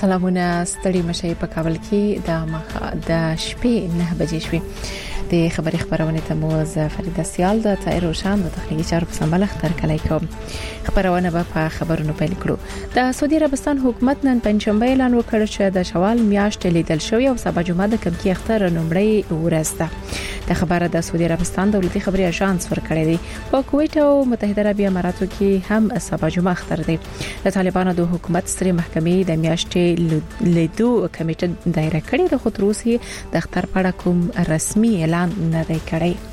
سلامونه ستړي مشي په کابل کې د شپې 9 بجې شوې د خبري خبرونه ته مو فريده سیال د تایر روشن د تخنیکی چارو په سمبال اختر کلی کوم خبرونه په خبرونو پیل کړو د سعودي عربستان حکومت نن پنځشنبه اعلان وکړ چې د شوال میاشتې لیدل شوی او سبا جمعه د کمکی اختر نومړی ورځ ده د خبره د سعودي عربستان دولتي خبري اژانس ورکړی دی په کویت او متحده عربی اماراتو کې هم سبا جمعه اختر دی د طالبانو د حکومت ستري محکمې د میاشتې لیدو کمیټه دایره کړې د خطروسي د اختر په اړه کوم رسمي اعلان نه دی کړی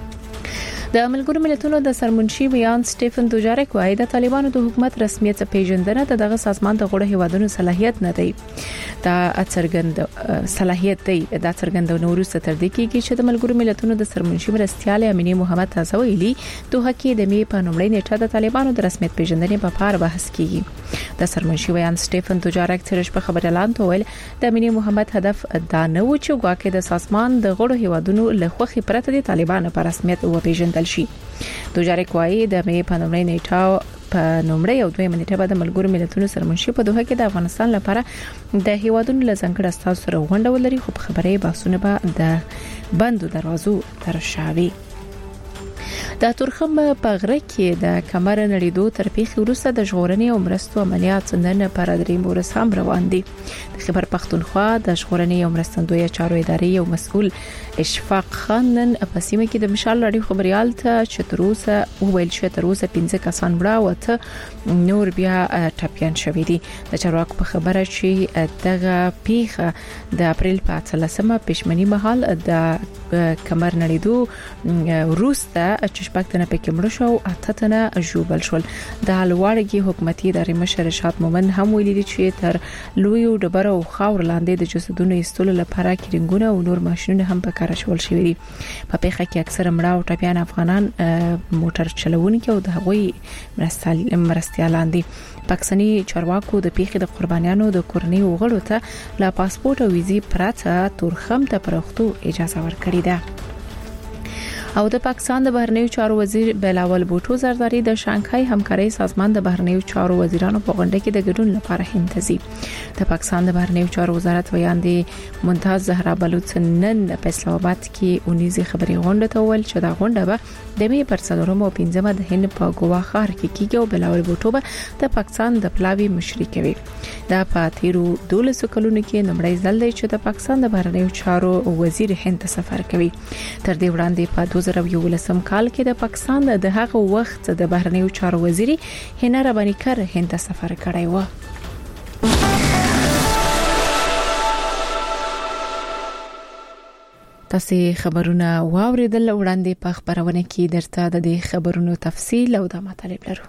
د ملګرو ملتونو د سرمنشي ویان سټيفن دوجارک وايي د طالبانو د حکومت رسمیت پیژندنه دغه سازمان د غړو هیوادونو صلاحیت نه دی دا څرګند صلاحیت دی دا څرګند نورسته تر دې کې چې د ملګرو ملتونو د سرمنشي مرستيال امینه محمد تازه ویلي دوه کې د می په نومړی نیټه د طالبانو د رسمیت پیژندنې په اړه بحث کیږي د سرمنشي ویان سټيفن دوجارک ترش په خبر اعلان تویل د امینه محمد هدف دا نه و چې ګواکې د سازمان د غړو هیوادونو له خوخي پرته د طالبانو په رسمیت او پیژندل شي دوجارک وايي د می په نومړی نیټه په نومړی او دوی منټه بعد ملګرو ملتونو سرمنشي په دوه کې د افغانستان لپاره د هیوادونو لزنګړه استاد سره غونډه ولري خو په خبرې باسونه به د بندو دروازو تر شاوي د تورخم په غره کې د کمر نړیدو تر پیښې وروسته د ژغورنې او مرستو عملیات نن پر درې مورس هم روان دي د خبر پښتونخوا د ژغورنې او مرستندوی چارو ادارې او مسؤل اشفاق خان نن په سیمه کې د مشال لړۍ خبريال ته چتروسه ویل چې تروسه 15 کسان مړه وته نور بیا ټاپیان شوې دي د چارواکو په خبره چې دغه پیښه د اپریل په 13مه پښمنی مهال د کمر نړیدو وروسته چې شپږتنه پکې مړ شو اتهتنه ژوبل شول د لوړګي حکومتي ادارې مشر رشاد مومن هم ویلي چې تر لوی ډبره او خاور لاندې د جسدونو ایستلو لپاره کړنګونه او نور ماشينونه هم په کار شول شوې دي په پیښه کې اکثره مړه او ټاپیان افغانان موټر چلوونکي او د هغوی مرستيالان دي پاکستاني چارواکو د پیښې د قربانیانو د کورنۍ وغړو ته لا پاسپورت او ویزې پراته تورخم ته پرختو اجازه ورکړې ده او د پاکستان د بهرنیو چارو وزیر بلاول بوټو زرداری د شانګهای همکاري سازمان د بهرنیو چارو وزیرانو په غونډه کې د ګډون لپاره هندسي د پاکستان د بهرنیو چارو وزارت ویاندې ممتاز زهرا بلوچ نن په اسلام آباد کې اونیزي خبري غونډه ته ول چې دا غونډه به د می پر څلورم او پنځمه د هند په ګوا ښار کې کیږي او بلاول بوټو به د پاکستان د پلاوی مشري کوي دا په تیرو 12 کلونو کې نمړی ځل دی چې د پاکستان د بهرنیو چارو وزیر هند سفر کوي تر دې وړاندې په 2011 کال کې د پاکستان د هغه وخت د بهرنیو چارو وزیري هنا رباني کر هند سفر کړی و تاسو خبرونه واوریدل وړاندې په خبرونه کې درته د دې خبرونو تفصیل او د مطالب لرو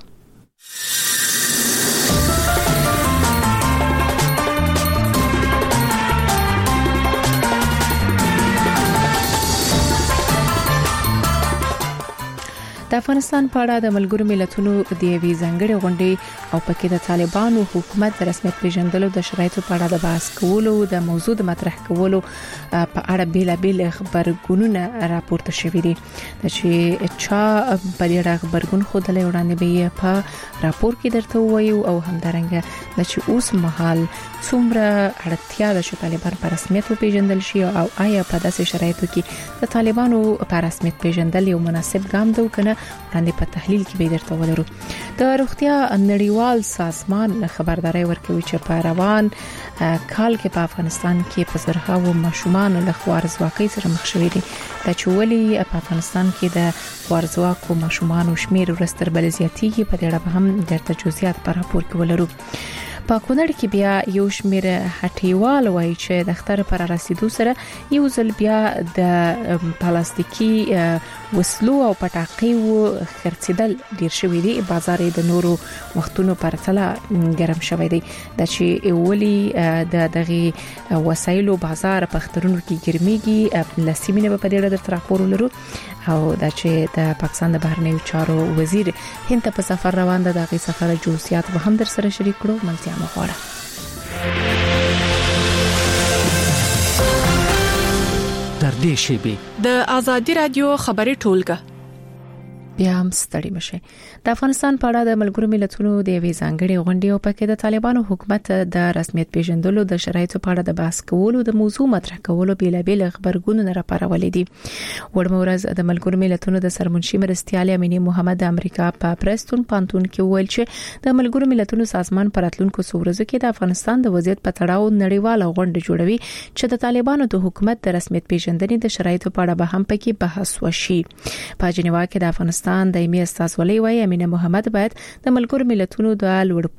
د افغانستان په اړه د ملګرو ملتونو د یوې ځانګړې غونډې او پکې د طالبانو حکومت رسمیت پیژندلو د شرایطو په اړه د بحث کولو د موضوع د مطرح کولو په اړه بیلابیل خبرګونونه راپورته شوې دي چې چا په دې اړه خبرګون خوده وړاندې به په راپور کې درته وایو او همدارنګه د چې اوس مهال څومره اړتیا ده چې طالبان په رسمیت پیژندل شي او آیا په داسې شرایطو کې د طالبانو په رسمیت پیژندل یو مناسب ګام دی کنه وړاندې په تحلیل کې به درته ولرو د روغتیا نړیوال سازمان خبرداري ورکوي چې په روان کال کې په افغانستان کې په زرهاو ماشومان له خوارزواکۍ سره مخ شوي دي د چولي په افغانستان کې د خوارزواکو ماشومان شمیر ورستر بل زیاتېږي په دې اړه هم درته جزئیات په راپور کې ولرو په کونړ کې بیا یو شمیر هټیوال وایي چې د اختر پر رسیدو سره یو ځل بیا د پلاستیکي وسلو او پټاقیو خرڅیدل ډیر شوی دی بازار د نورو وختونو پر تله ګرم شوی دی د چې اولی د دغه وسایلو بازار په اخترونو کې ګرميږي لسیمینه په دې ډول راپور لرو او د چې د پاکستان د بهرنیو چارو وزیر هند په سفر روان ده دغه سفر جزئیات به هم در سره شریک کړو ملتیا مخوړه در دې شیبه د ازادي رادیو خبري ټولګه بیا هم ستړي مشه. د افغانستان په اړه د ملګرو ملتونو د یوې ځانګړې غونډې او پکې د طالبانو حکومت د رسمیت پیژندلو د شرایطو په اړه د بحث کولو د موضوع مطرح کولو بیلابل خبرګونونه راپارولې دي. ورمورز د ملګرو ملتونو د سرمنشي مرستيال امینه محمد د امریکا په پرستون پانتون کې ویل چې د ملګرو ملتونو سازمان پراتلونکو سورزه کې د افغانستان د وضعیت په تړاو نړیواله غونډه جوړوي چې د طالبانو د حکومت د رسمیت پیژندنې د شرایطو په اړه به هم پکې بحث وشي. په جنیوا کې د افغانستان دایمي استازولۍ وایي امینه محمد باید د ملګرو ملتونو د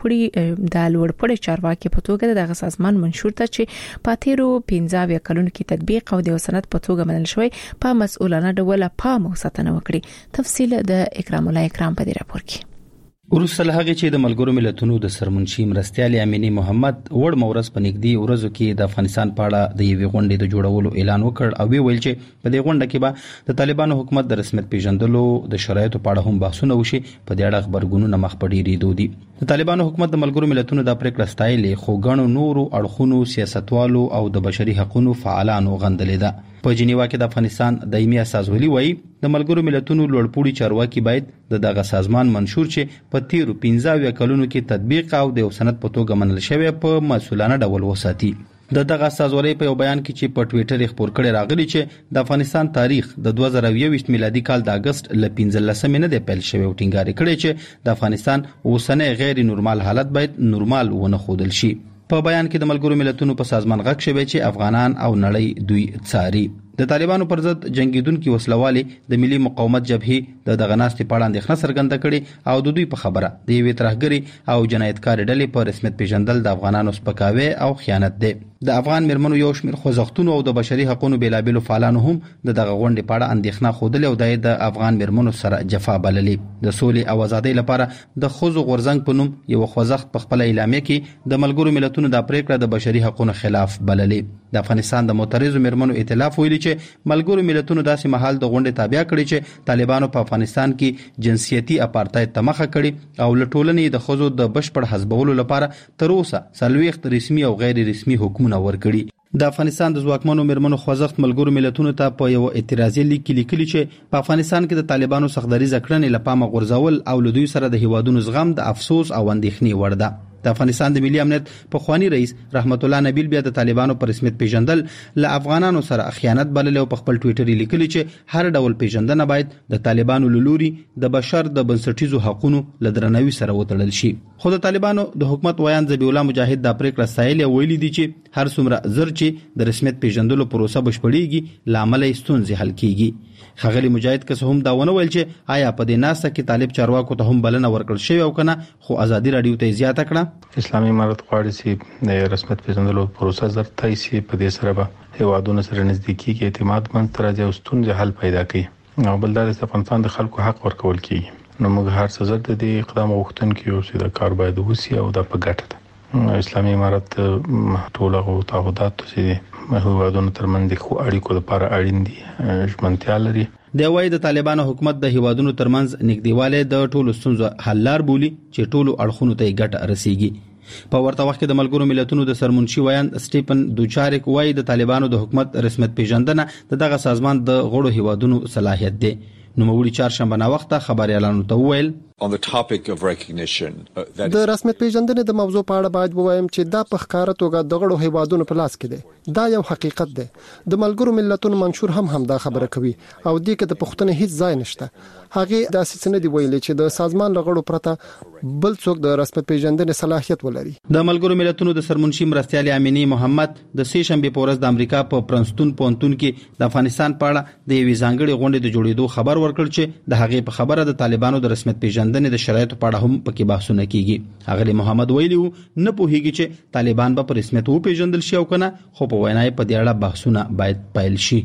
لوړپوړي چارواکي په توګه دغه سازمان منشور ته چې په تیرو 15 کلونو کې تطبیق او د سند په توګه منل شوی په مسؤلانه ډول پام او ساتنه وکړي. تفصیل د اکرام الله اکرام په دې راپور کې. ورسره هغه چې د ملګرو ملتونو د سرمنشي مرستيال امینه محمد وړ مورز په نګدي ورځو کې د افغانستان په اړه د یوې غونډې د جوړولو اعلان وکړ او ویل چې په دې غونډه کې به د طالبانو حکومت د رسمیت پیژندلو د شرایطو په اړه هم بحثونه وشي. په دې اړه خبرګونونه مخ په ډیرې دودي. د طالبانو حکومت د ملګرو ملتونو د پریکړه ستایلې خو غنو نورو اړخونو سیاستوالو او د بشري حقوقو فعالانو غندلې ده. په جنیوا کې د افغانستان دایمي استازولۍ وایي د ملګرو ملتونو لوړپوړي چارواکي باید دغه سازمان منشور چې په تیرو 15 کلونو کې تطبیق او د سند په توګه منل شوی په مسؤلانه ډول وساتي. دغه استازولۍ په یو بیان کې چې په ټوئیټر خبر کړي راغلي چې د افغانستان تاریخ د 2021 میلادي کال د اگست ل 15 نه دی پیل شوی او ټینګار کړي چې د افغانستان اوسنۍ غیر نورمال حالت باید نورمال ونه خودل شي. په بیان کې د ملګرو ملتونو په سازمان غږ شوی چې افغانان او نړۍ دوی څاري. د طالبانو پر ضد جنگیدونکو وسلوالي د ملي مقاومت جبهې د غناستې په اړه اندېښنه څرګنده کړي او د دوی په خبره د یوې ترهګري او جنایتکار ډلې په رسمیت پیژندل د افغانانو سپکاوی او خیانت دی. د افغان مرمنو یو شمېر خوځښتونو او د بشري حقوقو بیلابل فعالانو هم دغه غونډې په اړه اندېښنه خوده او د افغان مرمنو سره جفا بللې. د سولې او ازادۍ لپاره د خوځو غورځنګ په نوم یو خوځښت په خپل اعلامیه کې د ملګرو ملتونو د پریکړه د بشري حقوقو خلاف بللې. د افغانستان د معترضو مرمنو ائتلاف ویلي چې ملګرو ملتونو داسې محل د غونډې تابع کړي چې طالبانو په افغانستان کې جنسيتي اپارټاید ته مخه کړي او لټولنې د خوځو د بشپړ حزبولو لپاره تر اوسه 40 رسمي او غیر رسمي حکومتونه ورکړي. د افغانستان د ځواکمنو مرمنو خوځښت ملګرو ملتونو ته په یو اعتراضي لیک کې لیکلي چې په افغانستان کې د طالبانو سختدریزه کړنې لپاره غورځول او له دوی سره د هیوادونو زغم د افسوس او اندېښنې وړ ده. د افغانستان د ملي امنیت په خواني رئیس رحمت الله نبیل بیا د طالبانو پر رسمیت پیژندل ل افغانانو سره خیانت بلل او په خپل ټوئیټر لیکلي چې هر ډول پیژندنه باید د طالبانو لوري د بشر د بنسټیزو حقوقو لدرنوي سره وتړل شي. خو د طالبانو د حکومت ویان ذبیح الله مجاهد د پریکړه سایل ویلي دي چې هر څومره زر چې د رسمیت پیژندلو پروسه بشپړیږي لامل ستونزې حل کیږي. خغلی مجاهد که هم دا ونه ویل چې آیا په دې ناسه کې طالب چارواکو ته هم بلنه ورکړل شوی او کنه. خو ازادي رادیو ته زیاته کړه اسلامي امارت غواړي چې د رسمیت پیژندلو پروسه زر تایسي په دې سره به هیوادونو سره نزدیکی کې اعتماد باندې ترځي او ستونزې حل پیدا کړي او بل د افغانستان د خلکو حق ورکول کیږي. نو موږ هر څه زر د دې اقدام غوښتونکو یو چې د کار باید وسی او د په ګټه ده. اسلامي امارت ټول هغه تعهدات چې هیوادونو ترمنځ د خو اړیکو لپاره اړین دي ژمنتیا لري. د وای د طالبانو حکومت د هیوادونو ترمنځ نږدېواله د ټولو ستونزو حل لار بولی چې ټولو اړخونو ته ګټه رسیږي. په ورته وخت کې د ملګرو ملتونو د سرمنشي ویان سټیفن دوچارک وای د طالبانو د حکومت رسمیت پیژندنه دغه سازمان د غړو هیوادونو صلاحیت دی. نو موږ چهارشنبه نا وخت خبريالانو ته وویل On the topic of recognition د رسمیت پیژندنې د موضوع په اړه باید ووایم چې دا په ښکارا توګه د غړو هیوادونو په لاس کې دی. دا یو حقیقت دی. د ملګرو ملتونو منشور هم دا خبره کوي او دې کې د پښتنې هیڅ ځای نشته. هغه د اساس نه دی ویلي چې د سازمان لغړو پرته بل څوک د رسمیت پیژندنې صلاحیت ولري. د ملګرو ملتونو د سرمنشي مرستيال امینه محمد د سې شنبه په ورځ د امریکا په پرنستون پونتون کې د افغانستان په اړه د یوې ځانګړي غونډې د جوړېدو خبر ورکړ چې د هغې په خبره د طالبانو د رسمیت پیژندنې د شرایطو په اړه هم پکې بحثونه کیږي. هغه محمد ویلي نه پوهیږي چې طالبان به په رسمیت و پیژندل شي او کنه، خو په وینای په دې اړه بحثونه باید پیل شي.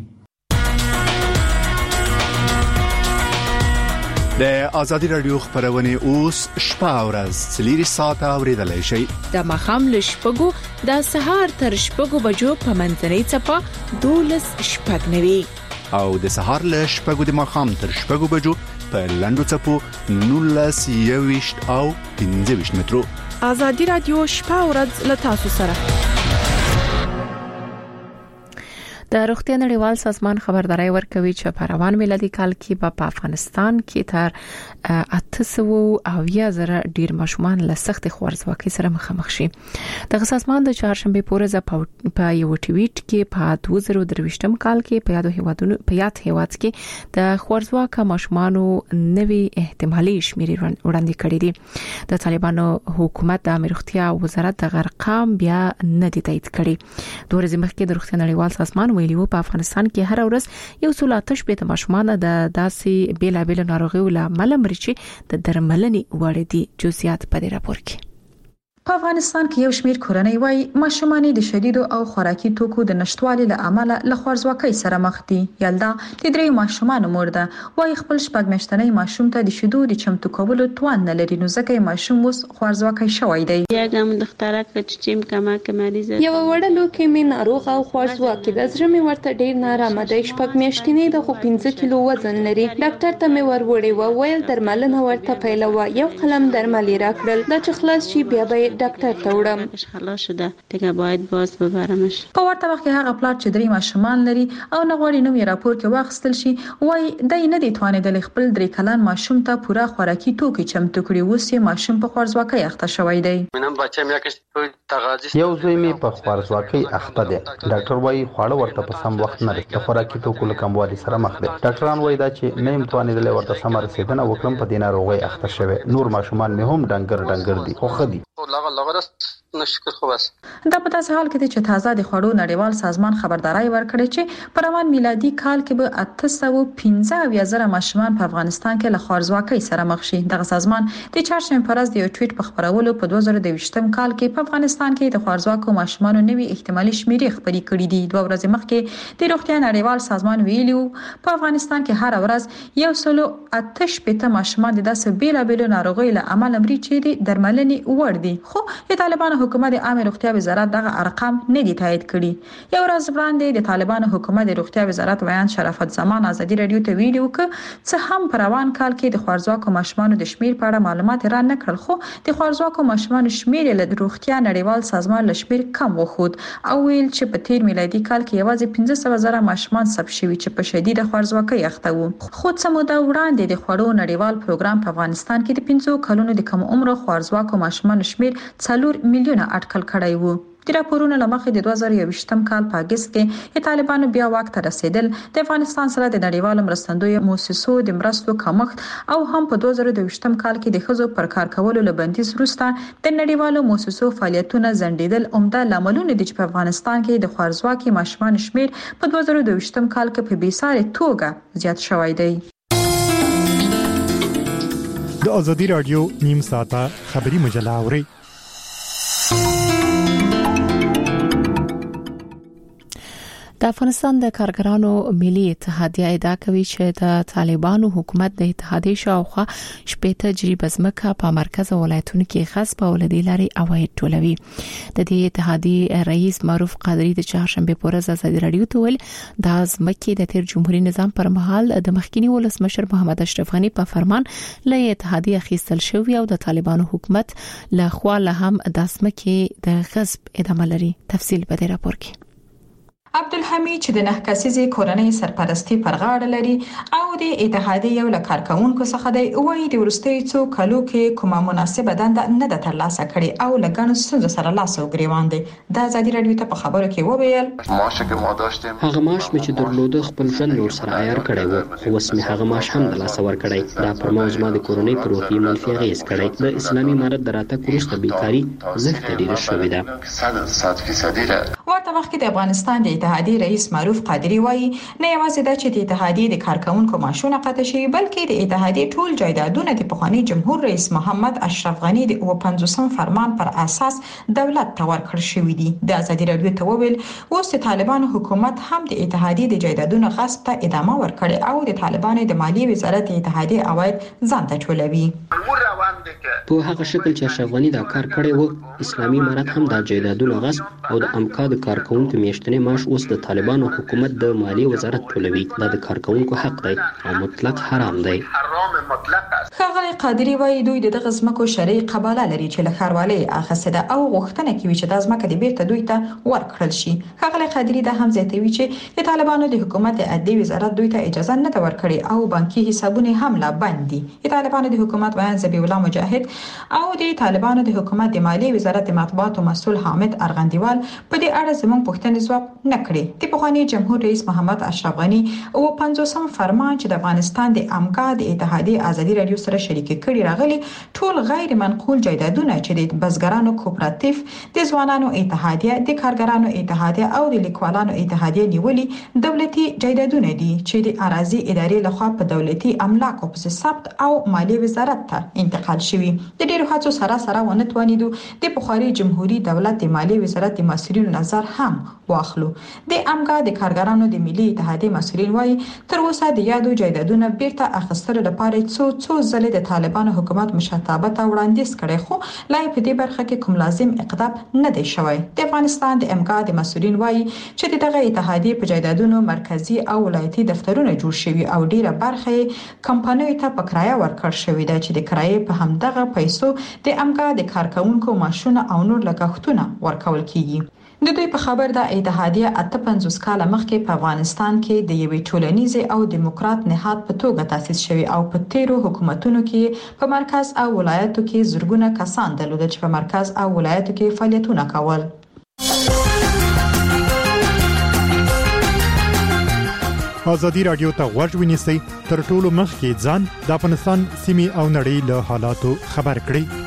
د ازادي رادیو خبرونه اوس شپه او ورځ 3 ساعته اوریدلای شئ. د مخام لشپګو د سهار تر شپګو بجو په منځنۍ چپه 12:09 او د سهار لشپګو د مخام تر شپګو بجو په لندو چپو 19 او 15 مترو. ازادي رادیو شپه او ورځ له تاسو سره. د روغتیا نړیوال سازمان خبرداري ورکوي چې په روان میلادي کال کې په افغانستان کې تر 800 ډیر ماشومان له سخت خوارځواکۍ سره مخامخ شي. د سازمان د چهارشنبه پورې په یو ټویټ کې په 2023م کال کې په یاد هیواد کې د خوارځواکه ماشومانو نوي احتمالي شمیرې وړاندې کړې دي. د طالبانو حکومت د روغتیا وزارت د ارقام بیا نه دي تایید کړي. دوه ورځې مخکې د روغتیا نړیوال سازمان ویلي په افغانستان کې هر ورځ یو څو آتش به ماشومان د داسې بیلابل ناروغیو له امله مري چې د درملنې وړ دي. جزئیات په دې راپور کې. په افغانستان کې یو شمېر کورنۍ وايي ماشومان د شدیدو او خوراکي توکو د نشټوالي له امله له خوارځواکۍ سره مخ دي. یلدا د درې ماشومان مور ده وايي خپل شپږ میاشتنی ماشوم ته د شیدو د چمتو کولو توان نه لري، نو ځکه ماشوم اوس خوارځواکۍ شوی دی. یګم دختره کچچیم کمک مریض یو وړلو کې مې ناروغ او خوارځواکۍ د زړه مې ورته ډیر نارامه دی. شپږ میاشتنی د خو 15 کیلو وزن لري. ډاکټر ته مې وروړې و ویل درملنه ورته پیلوه. یو قلم درمل راکړل دا چې خلاص شي بیا به ډاکټر ته وړم. خلاص شده دیگه باید باز ببرمش. په ورته وخت کې هغه پلار چې درې ماشومان لري او نه غواړي نوې راپور کې واخیستل شي وايي دای نه دی توانیدل خپل 3 کلن ماشوم ته پوره خوراکي توکي چمتو کړي. اوس یې ماشوم په خوارځواکۍ اخته شوی دی. یو زوی می په خوارځواکۍ اخته دی. ډاکټر وايي خواړه ورته په سم وخت نه د خوراکي توکو له کموالي سره مخ دي. ډاکټران وايي دا چې نه امتوانیدل ورته سم رسیدنه وکړم په دینه روغي اخته شوی. نور ماشومان می هم ډنګر دي خو خدي نشکر خو بس دا په تاسو حال کې چې تازه د خوړو نړیوال سازمان خبرداري ورکړي چې په روان میلادي کال کې به 815,000 ماشومان په افغانستان کې له خوارځواکۍ سره مخ شي. دغه سازمان د چهارشنبه پر ورځ د یو ټویټ په خبرولو په 2022م کال کې په افغانستان کې د خوارځواکو ماشومانو نوي احتمالي شمیرې خبري کړې دي. دوه ورځې مخکې د روغتیا نړیوال سازمان ویلي په افغانستان کې هر ورځ یو سلو 8 ماشومان د داسې بیلابل ناروغیو له امله مري چې د درملنې وړ دي. خو د طالبانو حکومت د عامه روغتیا وزارت دغه ارقام نه دي تایید کړي. یو ورځ وړاندې د طالبانو حکومت د روغتیا وزارت ویان شرافت زمان ازادي رادیو ته ویلي و چې څه هم په روان کال کې د خوارځواکو ماشومانو د شمیر په اړه معلومات را نه کړل، خو د خوارځواکو ماشومانو شمیر له روغتیا نړیوال سازمان له شمیر کم وخود او ویل چې په تیر میلادي کال کې یوازې 15,000 ماشومان ثبت شوي چې په شدید خوارځواکۍ اخته وو. خو څه موده وړاندې د خوړو نړیوال پروګرام په افغانستان کې د 15 کلونو د کم عمر خوارځواکو ماشومانو شمیر 4 میلیونه اټکل کړی وو. د راپورونو لمخې د 2021م کال په اگست کې طالبانو بیا واک ته رسیدل د افغانستان سره د نړیوالو مرستندوی مؤسسو د مرستو کمښت او هم په 2022م کال کې د ښځو پر کار کولو له بندیز وروسته د نړیوالو مؤسسو فعالیتونه ځنډیدل عمده لاملونه دي چې په افغانستان کې د خوارځواکۍ ماشومان شمیر په 2022م کال کې په بیسارې توګه زیات شوی دی. د ازادي رادیو نیم ساعته خبری مجله اوري. د افغانستان د کارګرانو ملي اتحادیه ادعا کوي چې د طالبانو حکومت د اتحادیې شاوخوا شپږ جریب ځمکه په مرکز ولایتونو کې غصب او لدی لري عواید ټولوي. د دې اتحادیې رئیس معروف قادری د چهارشنبه په ورځ ازادي رادیو ته ویل د ځمکې د تیر جمهوریت نظام پر مهال د مخکینی ولسمشر محمد اشرف غنی په فرمان له اتحادیې اخیستل شوی او د طالبانو حکومت له خوا له هم د ځمکې د غصب ادامه لري. تفصیل په دې راپور کې. عبدالحمید چې د 9 کسیزې کورنۍ سرپرستی پر غاړه لري او د اتحادیې یو لکار کارکونکو څخه دی، وایي د ورستي څو کلو کې کومه مناسبه دنده نه د ترلاسه کړي او لګن ستونزو سره لاس او ګریوان دي. د ازادي رادیو ته په خبرو کې وویل هغه معاش مې چې درلوده خپل ژوند نور سره عیار کړی و، اوس مې هغه معاش هم د لاسه ورکړی. دا پر موضوع ما د کورنۍ پر روحي منفي اغیز کړی. د اسلامي امارت د راتګ وروسته بیکاری زښت ډیره شوې ده. ورته وخت د افغانستان د اتحادیې رئیس معروف قادری وایي نه یوازې د چې د اتحادیې د کارکونکو معاشونه قطع شي، بلکې د اتحادیې ټول جایدادونه د پخوانی جمهور رئیس محمد اشرف غنی د 50م فرمان پر اساس دولت ته ورکړل شوی دي. د ازادي رادیو ته وویل اوس د طالبانو حکومت هم د اتحادیې د جایدادونو غصب ته ادامه ورکړي او د طالبانو د مالیې وزارت د اتحادیې عواید ځان ته ټولوي. په هغه شکل چې اشرف غنی دا کار کړی و، اسلامي امارت هم د جایدادونو غصب او د امکا د کارکونکو میاشتنی معاش اوس د طالبانو حکومت د مالیې وزارت ټولوي. دا د کارکونکو حق دی او مطلق حرام دی. حرام مطلق است. ښاغلی قادری وایي دوی دغه ځمکو شرعي قباله لري چې له ښاروالۍ اخیستې ده او غوښتنه کوي چې د ځمکه د بیرته دوی ته ورکړل شي. ښاغلی قادری دا هم زیاتوي چې د طالبانو د حکومت عدلیې وزارت دوی ته اجازه نه ده ورکړې او بانکي حسابونه هم لا بند دي. د طالبانو د حکومت ویان ذبیح الله مجاهد او د طالبانو د حکومت د مالیې وزارت د مطبوعاتو مسؤل حامد ارغندیوال په دې اړه زموږ پوښتنې ځواب نه کړې. د پخوانی جمهور رئیس محمد اشرف غنی او 50م فرمان چې د افغانستان د امګا د اتحادیې ازادي رادیو سره شریک کړي راغلي ټول غیر منقول جایدادونه چې د بزګرانو کوپراتیو د ځوانانو اتحادیه د کارګرانو اتحادیه او د لیکوالانو اتحادیه نیولي دولتي جایدادونه دي چې د اراضي ادارې لخوا په دولتي املاکو په ثبت او مالیې وزارت ته انتقال شوي. د ډیرو هڅو سره ونه توانیدو د بخاري جمهوریت دولت د مالیې وزارت د مسؤلینو نظر هم واخلو. د امګا د کارګرانو د ملي اتحادیې مسؤلین وايي تر اوسه د یادو جایدادونو بیرته اخیستلو لپاره څو ځلې د طالبانو حکومت مشرتابه ته وړاندیز کړي خو لا په دې برخه کې کوم لازم اقدام نه دی شوی. د افغانستان د امګا د مسؤلین وايي چې دغه اتحادیې په جایدادونو مرکزی او ولایتي دفترونه جوړ شوي او ډیره برخه کمپنیو ته په کرایه ورکړل شوې ده چې د کرایې په همدغه پیسو د امګا د کارکونکو معاشونه او نور لګښتونه ورکول کیږي. د دوی په خبر د اتحادیه 58 کال مخکې په افغانستان کې د یوې ټولنیزې او دیموکرات نهاد په توګه تاسیس شوی او په تیرو حکومتونو کې په مرکز او ولایتو کې زرګونه کسان درلودل چې په مرکز او ولایتو کې فعالیتونه کول. ازادي رادیو ته غوږ ونیسئ تر ټولو مخکې ځان د افغانستان سیمې او نړۍ له حالاتو خبر کړئ.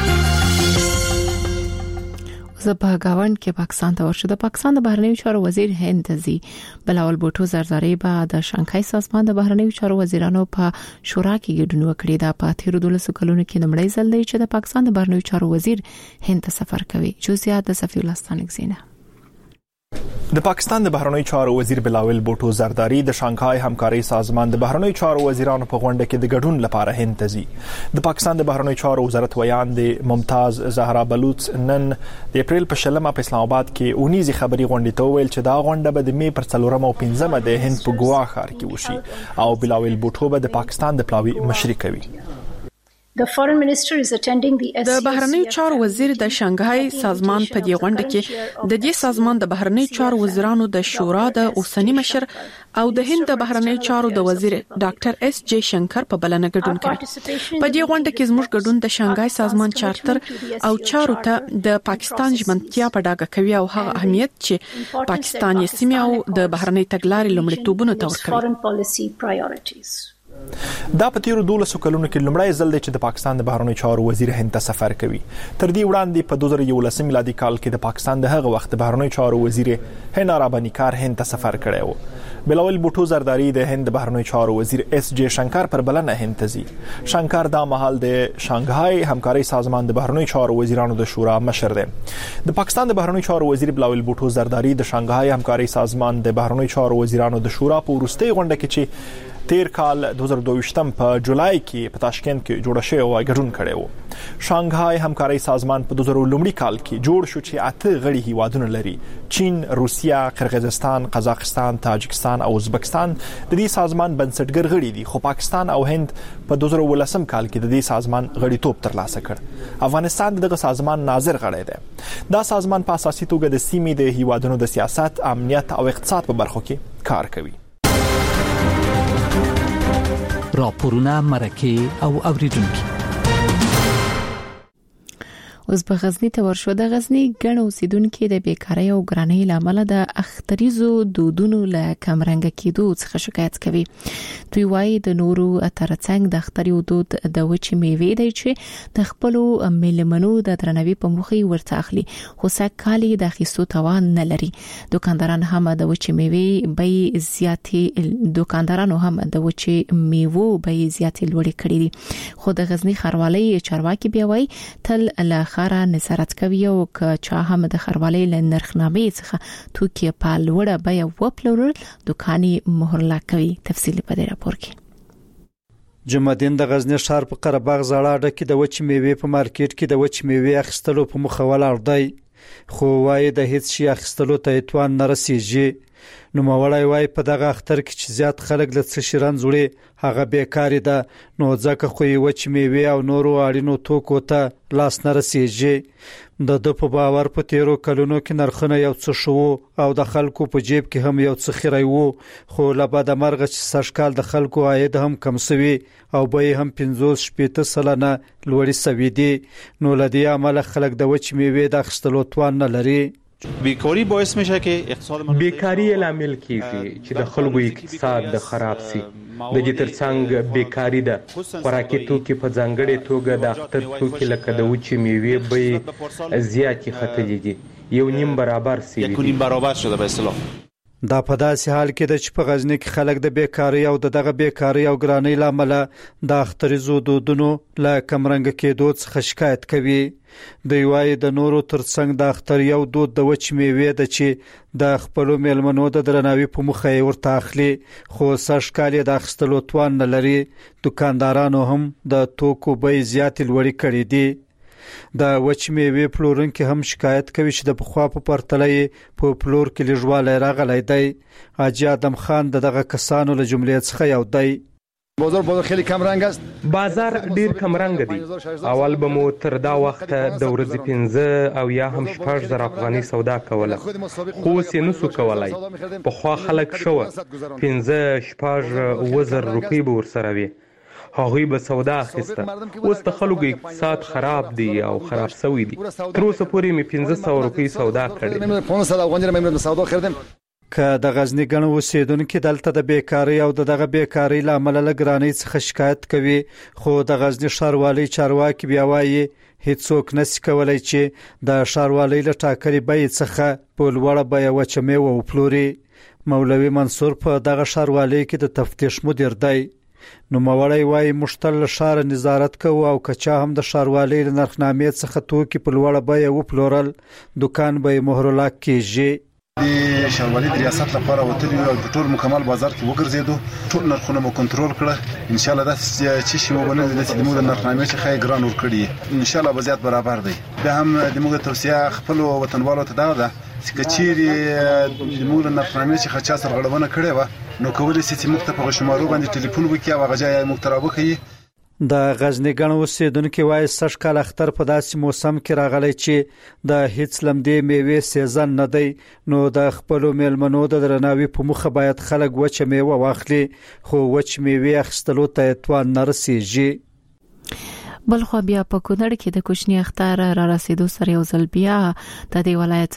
په گاوند کې پاکستان ته ورشو. د پاکستان د بهرنیو چارو وزیر هند زی بلاول بوټو زرداری به د شانګهای سازمان د بهرنیو چارو وزیرانو په شورا کې ګډون وکړي. دا په 13 کلونو کې نمړی ځل دی چې د پاکستان د بهرنیو چارو وزیر هند ته سفر کوي. جزئیات د صفی الله ستانکزینه. د پاکستان د بهرنیو چارو وزیر بلاول بوټو زرداری د شانګهای همکاري سازمان د بهرنیو چارو وزیرانو په غونډه کې د ګډون لپاره هند ته ځي. د پاکستان د بهرنیو چارو وزارت ویان د ممتاز زهرا بلوچ نن د اپریل په 20 په اسلام آباد کې اونیزي خبري غونډه ته ویل چې دا غونډه به د می پر 4 او 15 د هند په ګوا ښار کې وشي او بلاول بوټو به د پاکستان د پلاوی مشري کوي. د بهرنیو چارو وزیر د شانګهای سازمان په دې غونډه کې د دې سازمان د بهرنیو چارو وزیرانو د شورا د اوسنی مشر او د هند د بهرنیو چارو د وزیر ډاکټر اس جے شنکر په بلنه ګډون کوي. په دې غونډه کې زموږ ګډون د شانګهای سازمان چارټر او چارو ته د پاکستان ژمنتیا په ډاګه کوي او هغه اهمیت چې پاکستان یې سیمه او د بهرنی تګلارې لومړیتوبونه تورکوي. دا په تیرو 12 کلونو کې لومړی ځل دی چې د پاکستان د بهرنیو چارو وزیر هند ته سفر کوي. تر دې وړاندې په 2011 میلادي کال کې د پاکستان د هغه وخت بهرنیو چارو وزیر هنا رابانی کار هند ته سفر کړی و. بلاول بوټو زرداری د هند بهرنیو چارو وزیر اس جے شنکر پر بلنه هند ته ځي. شنکر دا مهال د شانګهای همکاري سازمان د بهرنیو چارو وزیرانو د شورا مشر دی. د پاکستان د بهرنیو چارو وزیر بلاول بوټو زرداری د شانګهای همکاري سازمان د بهرنیو چارو وزیرانو د شورا په وروستۍ غونډه کې چې تیر کال 2022 په جولای کې په تاشکند کې جوړ شوی او ګډون کړی و. شانګهای همکاري سازمان په 2000 کال کې جوړ شو چې 8 غړي هیوادونه لري: چین، روسیا، قرغیزستان، قزاقستان، تاجکستان او ازبکستان د دې سازمان بنسټګر غړي دي. خو پاکستان او هند په 2018 کال کې د دې سازمان غړیتوب ترلاسه کړ. افغانستان دغه سازمان ناظر غړی دی. دا سازمان په اساسي توګه د سیمې د هیوادونو د سیاست، امنیت او اقتصاد په برخو کې کار کوي. راپورونه مرکه او اوریدونکو. اوس په غزنی ته ورشو. د غزنی ګڼ اوسیدونکو د بیکاری او ګرانۍ لامل د اختریزو دودونو له کمرنګ کېدو څخه شکایت کوي. دوی وايي د نورو ترڅنګ د اختریو دود د وچې میوې دی چې د خپل ملمنو د درنوي په مخې ورته اخلي، خو سکهالي د اخیستو توان نه لري. دکانداران هم د وچې میوې بیې زیاتې لوړې کړې دي. خو د غزنی ښاروالۍ چارواکي بیا وايي تل له خارا نظارت کوي او که چا هم د خروالۍ له نرخنامې څخه توکي په لوړه بیه وپلورل دکاني مهرلا کوي. تفصیل په دې راپور کې. جمعدین د غزنی ښار په قرهباغ زړه اډه کې د وچ میوې په مارکیټ کې د وچ میوې اخیستلو په مخه ولاړ دی، خو وايي د هیڅ شي اخیستلو ته توان نه رسیږي. نو مولای وای په دغه اختر کې چې زیات خلک له څه شرن جوړي هغه بیکاری ده نو ځکه خو یې وچ میوه او نورو اړینو توکو ته لاس نه رسیږي د په باور په تیرو کلونو کې نرخونه یو څه شو او د خلکو په جیب کې هم یو څه خیرای وو خو لبد مرغ چې سشکال د خلکو عاید هم کم سوي او به هم 50% لوړی سوي دي نو لدی عمل خلک د وچ میوه د اخستلو توان نه لري بیکاری باعث میشه که اقتصاد بیکاری لامل کیږي چې د خلکو اقتصاد د خراب سي د دې ترڅنګ بیکاری ده خوراکي توکي په ځانګړي توګه د اختر توکي لکه د وچې میوې به زیاتې ختلې دي یو نیم برابر سي یو نیم برابر شده به اصطلاح دا په داسې حال کې د چې په غزنی کې خلک د بیکاری او دغه بیکاری او ګرانۍ لامل د اخترزو دودونو لا کمرنګ کېدو څخه شکایت کوي د یوای د نورو ترڅنګ د اختر یو دود د وچ میوه د چې د خپل میلمنو د درناوي په مخه ورته اخلي خو سشکالي د اخستلو توان نه لري دکاندارانو هم د توکو بیې زیات لوړې کړې دي د وچ میوه پلورونکو هم شکایت کوي چې د بخوا په پرتلې په پلور کې لږوالی راغلی دی حاجی آدم خان دغه کسانو له جملې څخه یو دی بازار خیلی کم رنگ است بازار ډیر کم رنگ دی اول به مو تر دا وخت د ورځې 15 او یا هم 6000 افغاني سودا کوله خو سې نسو کولای په خوا خلک شو 15 وزر روپی به ورسره وي هغوی به سودا اخیسته اوس د خلکو اقتصاد خراب دی او خراب شوی دی تر اوسه پورې می 1500 روپی سودا کړې 500 افغاني مې سودا کړم که د غزنی ګڼ اوسیدونکو دلته د بیکاری او دغه بیکاری لامل لګرانی څخه شکایت کوي خو د غزنی ښاروالۍ چارواکي بیا وایي هیڅوک نشي کولای چې د ښاروالۍ له ټاکلي بیې څخه په لوړه بیه وچمه او پلوري مولوي منصور په دغه ښاروالۍ کې د تفتیش مدیر دی نو مولای وایي مشتل شار نظارت کوي او کچا هم د ښاروالۍ له نرخنامې څخه توکي په لوړه بیه وپلورل دکان به مهر لاک کیږي د ښاروالۍ د ریاست لپاره وتلی او د ټول مکمل بازار کې وګرځیدو ټول نرخونه مو کنټرول کړه ان شاء الله دا چې شی وبنه د موږ د نرخنامې څخه ګران ور کړی ان شاء الله به زیات برابر دی به هم د موږ توصيه خپل وطنوالو ته دا ده چې کچيري د موږ د نرخنامې څخه چا سره غړونه کړې و نو کولای شي چې موږ ته په شمارو باندې ټلیفون وکړي او هغه ځای موږ ترابو کوي د غزنی ګڼ اوسیدونکو وایي سشکال اختر په داسې موسم کې راغلی چې د هیڅ لمدې میوه سیزن نه دی نو د خپل میلمنو د درناوي په مخه باید خلک وچ میوه واخلي خو وچ میوه اخستلو ته توان نه رسیږي بلخو بیا په کونړ کې د کوچنی اختر را رسیدو سره یو ځل بیا د دې ولایت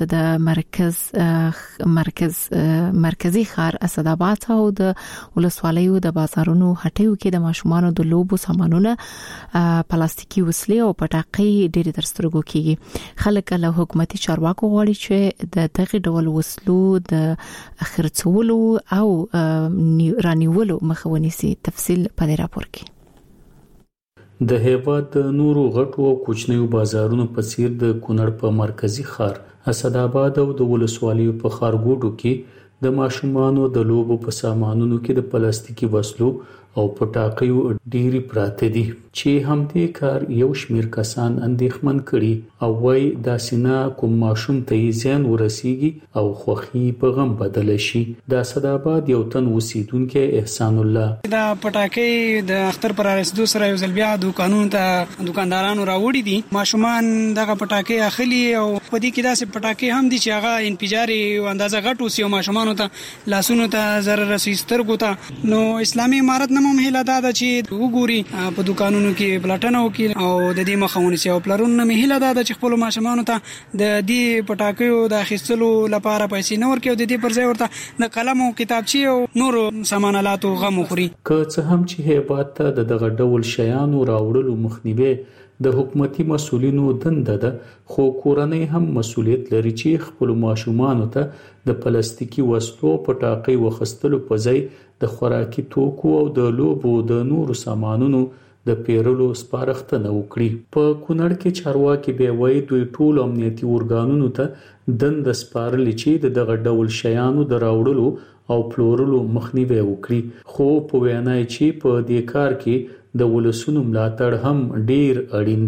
د مرکزی ښار اسداباد او د ولسوالیو د بازارونو هټیو کې د ماشومانو د لوبو سامانونه پلاستیکي وسلې او پټاقې ډېر درسترګو کیږي خلک له حکومتي چارواکو غواړي چې د دغه ډول وسلو د خرڅولو او رانیولو مخاوني سي تفصیل په دې راپور کې د هیواد د نورو غټو او کوچنیو بازارونو په څیر د کونړ په مرکزی ښار اسداباد او د ولسوالیو په ښارګوټو کې د ماشومانو د لوبو په سامانونو کې د پلاستیکي وسلو او پټاقیو ډیری پراته دي چې هم دې کار یو شمیر کسان اندېښمن کړي او وای دا سینا کوم ماشوم ته زیان ورسیږي او خوخي په غم بدل شي د اسداباد یو تن وسیدونکو احسان الله دا پټاقې د اختر پر رسیدو سره یو ځل بیا دکانونو ته دکاندارانو راوړي دي ماشومان دغه پټاقې اخلي او په دې کې داسې پټاقې هم دي چې هغه انفجاري اندازه غټو سي ماشومان ته لاسونو ته ضرر رسي سترګو ته نو اسلامي امارت هم هله دا چې وګوري په دکانونو کې بلټنه وکړي او د دې مخاوني سي او پلرونو هم هله دا چې خپل ماشومان ته د دې پټاکیو د اخیستلو لپاره پیسې نور کې او د دې پر ځای ورته د قلم او کتابچې او نور سامانالاتو غو مخوري که څه هم چې هیبات ته دغه ډول شیانو راوړلو مخنیوي د حکومتي مسولینو دنده ده خو کورنۍ هم مسولیت لري چې خپل ماشومان ته د پلاستیکي وسلو پټاقي وخستلو په ځای د خوراکي توکو او د لوبو د نورو سامانونو د پیرلو سپارښتنه وکړي په کونړ کې چارواکي به وایي دوی ټول امنیتي اورګانونو ته دند سپارل چې دغه ډول شیانو د راوړلو او پلورلو مخنیوي وکړي خو په وینا چې په دې کار کې د ولسونو ملاتړ هم ډیر اړین دی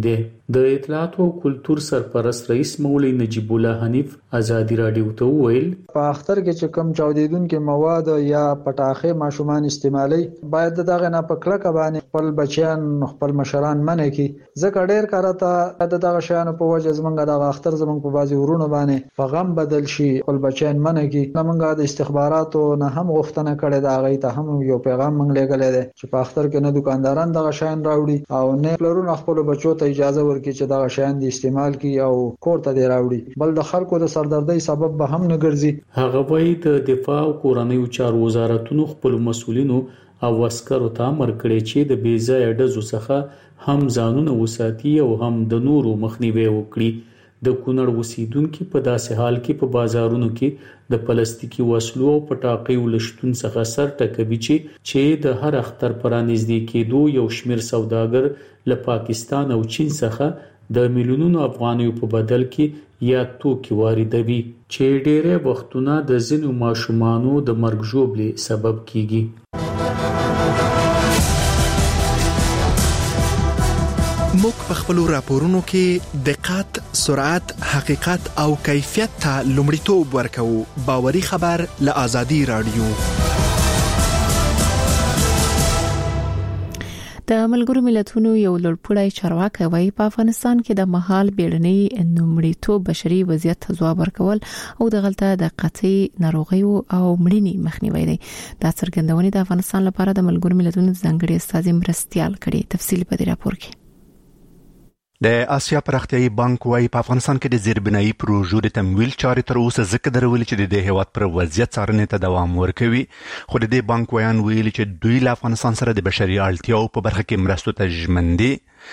د اطلاعات او کلتور سرپرست رئیس مولوی نجیب الله حنیف ازادي رادیو ته ویل په اختر کې چې کم چاودیدونکو مواد یا پټاخې ماشومان استعمالي باید دغه نه پکړه باندې خپل بچیان خپل مشران منه کی ځکه ډېر کارته دغه شیانو په وجه زمونږ د اختر زمونږ په بازي ورونو باندې پیغام بدل شي خپل بچیان منه کی زمونږ د استخباراتو نه هم غوښتنه کړې دا غي ته هم یو پیغام مونږ لګلې ده چې په اختر کې نه دکانداران دغه شیان راوړي او نه پلرونه خپل بچو ته اجازه ورکړي چې دغه شیان د استعمال کی او کور ته دی راوړي بل د خلکو د سردردۍ سبب به هم نه ګرځي هغه وایي د دفاع او کورنیو چارو وزارتونو خپل مسؤلینو او عسکرو ته امر کړی چې د بې ځایه ډزو څخه هم ځانونه وساتي او هم د نورو مخنیوي وکړي د کونړ اوسیدونکو په داسې حال کې په بازارونو کې د پلاستیکي وسلو او پټاقیو لشتون څخه سر ټکوي چې د هر اختر پرانیزدي کېدو یو شمیر سوداګر له پاکستان او چین څخه د میلیونونو افغانیو په بدل کې یا توکي واردوي چې ډېرې وختونه د ځینو ماشومانو د مرګ ژوبلې سبب کیږي موږ په خپل راپورونو کې دقت، سرعت، حقیقت او کیفیت ته لومړیتوب ورکوو. باوري خبر له آزادي رادیو. د ملګرو ملتونو یو لوړپوړی چارواکي وایي په افغانستان کې د مهال بیړني لومړیتوب بشري وضعیت ته ځواب ورکول او د غلطه د قطعي ناروغیو او مړینې مخنیوي دی. دا څرګندونه د افغانستان لپاره د ملګرو ملتونو ځانګړي استازي مرستيال کړي. تفصیل په دې راپور کې. د آسیا پراختیايي بانک وايي په افغانستان کې د زیربنایي پروژو د تمویل چارې تر اوسه ځکه درولې چې د هیواد پر وضعیت څارنې ته دوام ورکوي. خو د دې بانک ویان ویلي چې دوی له افغانستان سره د بشري اړتیاو په برخه کې مرستو ته ژمن دي.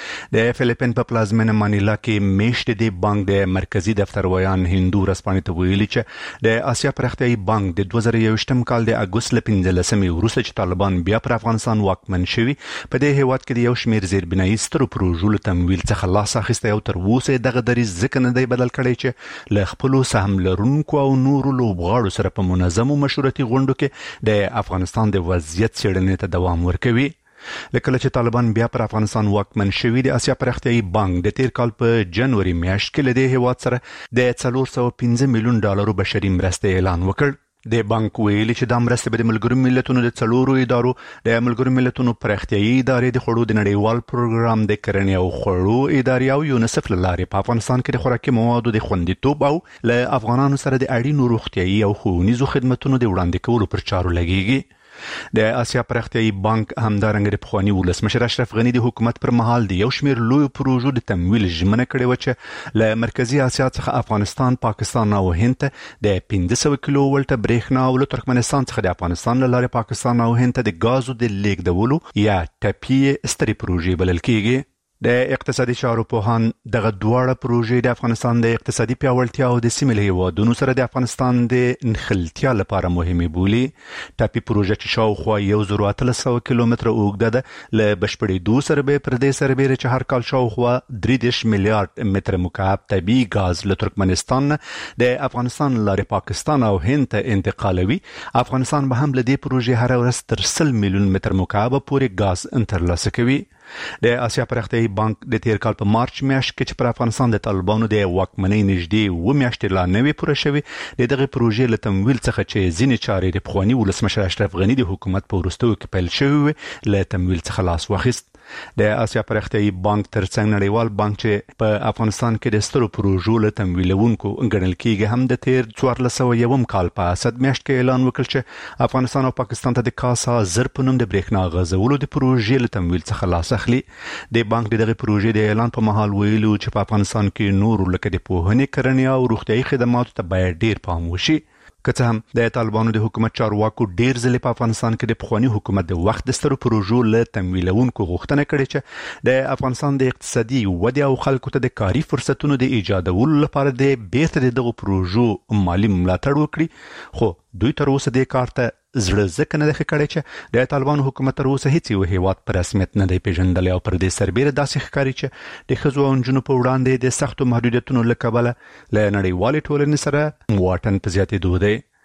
د فلیپین په پلازمینه مانیلا کې میشت د بانک د مرکزی دفتر ویان هندو رسپانې ته ویلي چې د آسیا پراختیايي بانک د 2021م کال د اگست ل 15مې وروسته چې طالبان بیا پر افغانستان واکمن شوي په دې هیواد کې د یو شمیر زیربنایي سترو پروژو له تمویل څخه لاس اخیسته او تر اوسه دغه دریځ ځکه نه دی بدل کړی چې له خپل سهم لرونکو او نورو لوبغاړو سره په منظمو مشورتي غونډو کې د افغانستان د وضعیت څېړنې ته دوام ورکوي. لکه چې طالبان بیا پر افغانستان واکمن شوي د آسیا پراختیايي بانک د تیر کال په جنوري میاشت کې له دې هیواد سره د 415 میلیون ډالرو بشري مرستې اعلان وکړ. د بانک ویلي چې د مرستې به د ملګرو ملتونو د څلورو ادارو د ملګرو ملتونو پراختیايي ادارې د خوړو د نړیوال پروګرام د کرنې او خوړو ادارې او یونیسف له لارې په افغانستان کې د خوراکي موادو د خوندیتوب او له افغانانو سره د اړینو روغتیايي او ښوونیزو خدماتو د وړاندې کولو پر چارو لګیږي. د آسیا پراختیايي بانک همدارنګه د پخوانی ولسمشر اشرف غنی د حکومت پر مهال د یو شمیر لوی پروژو د تمویل ژمنه کړې و چې له مرکزی آسیا څخه افغانستان، پاکستان او هند ته د 1500 کیلو ولټ برېښنا او له ترکمنستان څخه د افغانستان له لارې پاکستان او هند ته د غازو د لیږدولو یا ټپي ستري پروژې بلل کېږي. د اقتصادي چارو پوهان دغه دواړه پروژې د افغانستان د اقتصادي پیاوړتیا او د سیمې له هیوادونو سره د افغانستان د نښلتیا لپاره مهمه بولي. ټاپي پروژه چې شاوخوا 1300 کیلومتره اوږده ده له بشپړېدو سره به پر دې سربېره چې هر کال شاوخوا 3 میلیارډ متر مکعب طبیعي غاز له ترکمنستان د افغانستان لارې پاکستان او هند ته انتقالوي. افغانستان به هم له دې پروژې هر ورځ تر 100 میلیون متر مکعب پورې غاز ترلاسه کوي. د آسیا پراختیايي بانک د تیر کال په مارچ میاشت کې چې پر افغانستان د طالبانو د واکمنۍ نږدې و میاشتې لا نوې پوره شوې د دغه پروژې له تمویل څخه چې ځینې چارې د پخواني ولسمشر اشرف غنی د حکومت په وروستیو کې پیل شوې له تمویل څخه لاس واخیست. د آسیا پراختیايي بانک ترڅنګ نړیوال بانک چې په افغانستان کې د سترو پروژو له تمویلونکو ګڼل کېږي هم د تیر 1401 کال په اسد میاشت کې اعلان وکړ چې افغانستان او پاکستان ته د کاسا زر په نوم د برېښنا غځولو د پروژې له تمویل څخه لاس اخلي. د بانک دغه پروژې د اعلان په مهال ویلو چې په افغانستان کې نور لکه د پوهنې، کرنې او روغتیايي خدماتو ته باید ډیر پام وشي. که څه هم د طالبانو د حکومت چارواکو ډیر ځله په افغانستان کې د پخوانی حکومت د وخت د سترو پروژو له تمویلونکو غوښتنه کړې چې د افغانستان د اقتصادي ودې او خلکو ته د کاري فرصتونو د ایجادولو لپاره د بیرته دغه پروژو مالی ملاتړ وکړي. خو دوی تر اوسه د کار ته زړه ځکه نه دی کړی چې د طالبانو حکومت تر اوسه هیڅ یو هیواد په رسمیت نه دی پیژندلی او پر دې سربیره داسې ښکاري چې د ښځو او نجونو په وړاندې د سختو محدودیتونو له کبله له نړیوالې ټولنې سره واټن په زیاتېدو دی.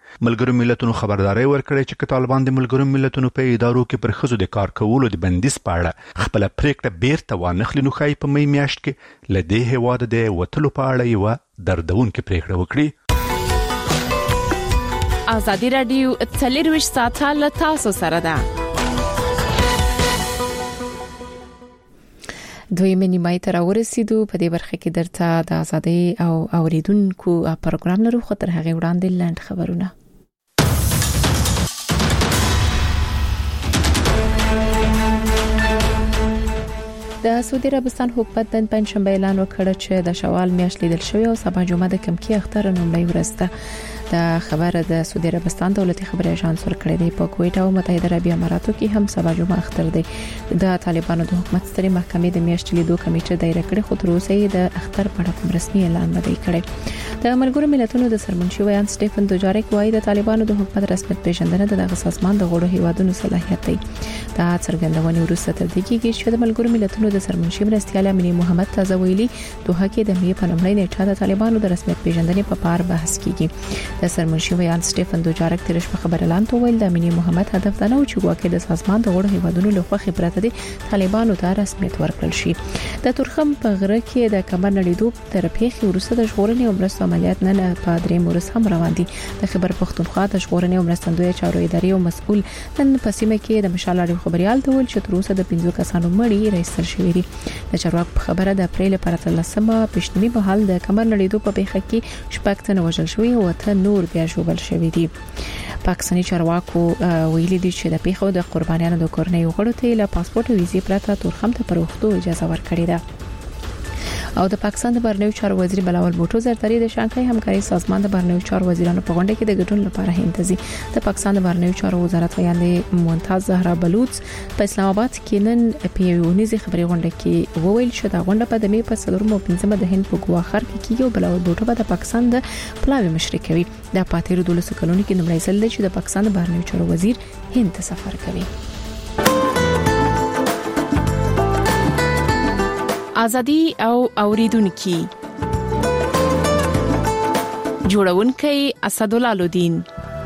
ملګرو ملتونو خبرداري ورکړې چې طالبان د ملګرو ملتونو په ادارو کې پر خزو د کار کولو د بندیز په اړه خپل پریکړه بیرته وانخلي، نو خای په می میاشت کې لدې هواد د وټلو په اړه یو دردونکې پریکړه وکړي. ازادي رادیو 24 ساعته له تاسو سره ده. دوی منیمای تر ورسېدو په دې برخه کې درته د ازادي او اوریدونکو پروګرام لرو، خو تر هغه وړاندې لاند خبرونه. د سعودي عربستان حکومت نن پنځشنبه اعلان وکړ چې د شوال میاشت لیدل شوی او سبا جمعه د کمکی اختر نومړی ورځ ده. د خبره د سعودي عربستان دولتي خبري اژانس ورکړی دی. په کویټ او متحده عربی اماراتو کې هم سبا جمعه اختر دی. د طالبانو د حکومت ستري محکمې د میاشت لیدو کمیټه دایره کړې، خو تر اوسه یې د اختر په اړه کوم رسمي اعلان نه دی کړی. د ملګرو ملتونو د سرمنشي ویان سټيفن دوجاریک وایي د طالبانو د حکومت رسمیت پیژندنه د سازمان د غړو هیوادونو صلاحیت دی. دا څرګندونه وروسته تر دې کېږي چې د ملګرو ملتونو د سرمنشي مرستیال امینی محمد تازه ویلي دوحه کې د می په لومړۍ نیټه د طالبانو د رسمیت پیژندنې په اړه بحث کیږي. د سرمنشي ویان سټيفن دوجاریک تر شپه خبر اعلان ته ویل د امینی محمد هدف دا نه و چې ګواکې د سازمان د غړو هیوادونو له خوا خبرت دي طالبانو ته رسمیت ورکړل شي. د تورخم په غره کې د کمر نړیدو تر پیښې وروسته د ژغورنې او مرستو عملیات نن په درې مورس هم روان دي. د خبر پښتونخوا د ژغورنې او مرستندوی چارو ادارې او مسؤل نن په سیمه کې د مشال اړیو خبريال ته ویل چې تر اوسه د 15 کسانو مړی راځل شوی دي. د چارواکو په خبره د اپریل پر 13مه پښتني بحال د کمر نړیدو په پیښه کې شپږ تنه وژل شوی او ته نور بیا ژوبل شوی دي. پاکستاني چارواکو ویلي دي چې د پیښو د قربانیانو د کورنۍ غړو ته له پاسپورت او ویزې پرته تورخم ته پروختو اجازه ورکړې ده. او د پاکستان د بهرنیو چارو وزیر بلاول بوټو زرداری د شانګهای همکاري سازمان د بهرنیو چارو وزیرانو په غونډه کې د ګډون لپاره هند ته ځي. د پاکستان د بهرنیو چارو وزارت ویاندې ممتاز زهرا بلوچ په اسلام آباد کې نن په یو نيزي خبري غونډه کې وویل چې دا غونډه په دمه په 4 د هند په ګواخر کې کیږي او بلاول بوټو به د پاکستان د پلاوی مشري کوي. د پاتېرو 12 کلونو کې نمړی ځل چې د پاکستان د بهرنیو چارو وزیر هند ته سفر کوي. ازادي او اوریدونکو جوړونکي اسدالله لودین.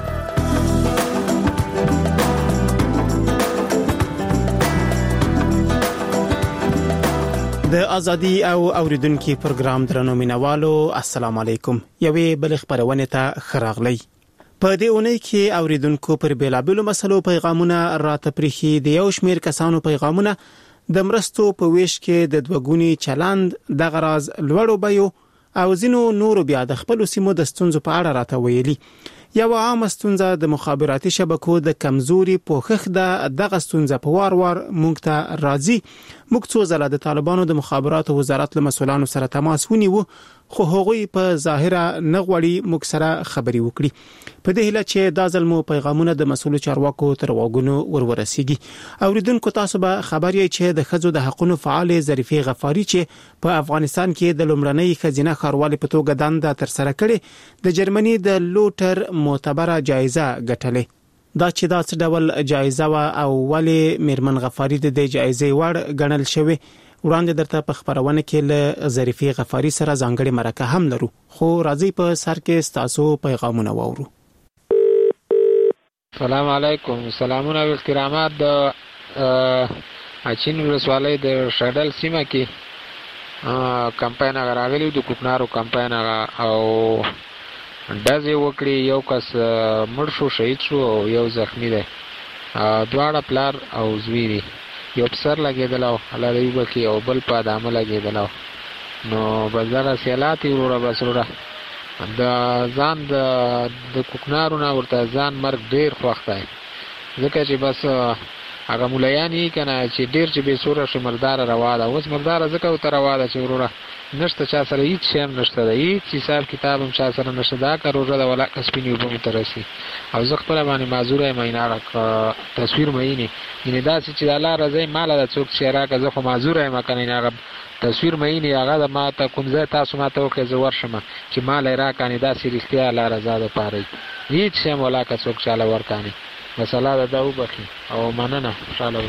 د ازادي او اوریدونکو پروګرام درنو مینوالو السلام علیکم. یوې بل خبرونه ته خراغلی. په دې اونۍ کې اوریدونکو پر بیلابلو مسلو پیغامونه راتپریخي. د یو شمیر کسانو پیغامونه د مرستو په ویش کې د دوګونی چلند د غراز لوړو بيو او زینو نور بیا د خپل سیمو د ستونزو په اړه راته ویلي. یو عام ستونزه د مخابراتي شبکو د کمزوري پوښښ د ستونزه په وار مونږ ته راځي. موږ څو ځله د طالبانو د مخابراتو وزارت له مسولانو سره تماس ونیو، خو هغوی په ظاهره نغوړي موږ سره خبري وکړي. په دې هله چې دا ځل مو پیغامونه د مسؤل چارواکو تر واګونو ورورسیږي. اوریدونکو تاسو به خبر یې چې د خځو د حقوقو فعال ظریفه غفاری چې په افغانستان کې د لومړنۍ خزینه خاروالي په توګه دنده تر سره کړي د جرمني د لوټر معتبره جایزه ګټلې. دا چې دا څه ډول جایزه وا او ولی میرمن غفاری د دې جایزې وړ ګڼل شوی. وړاندې درته په خبرونه کې له ظریفه غفاری سره ځانګړي مرکه هم لرو، خو راځي په سر کې تاسو پیغامونه واورو. سلام علیکم. سلامونه او احترامات د اچین ولسوالۍ د شډل سیمه کې کمپاین غراغلی د کوکنارو کمپاین او دازې وکړي. یو کس مړ شو، شهید شو او یو زخمی دی. دواړه پلار او زوی دي. یو پسر لګیدل او الله دې وکړي او بل په دامه لګیدل. نو بازار سیالاتي وروره بسروره د ځان د کوکنارو نه ورته ځان مرګ ډیر خوښ دی، ځکه چې بس هغه مولایانی کنه چې ډیر چې به سوره شمردار روا ده. اوس مردار ځکه او تر روا ده چې وروره نشته چا سره هیڅ شی هم نشته ده، هیڅ حساب کتاب هم چا سره نشته. دا کاروزه د ولا کسبینی وبم ترسي او زه خپل باندې معذوره میناره تصویر مې نه ینه دا چې الله رضای مال د څوک چې راکه زه خو معذوره یم کنه نه تصویر مې نه هغه ما ته کوم ځای تاسو ما ته وکړه زه ورشم چې مال راکانه دا سریختیا الله رضا ده پاره هیڅ شی مولا که څوک چاله ورکانه مساله دا وبخي او مننه انشاءالله.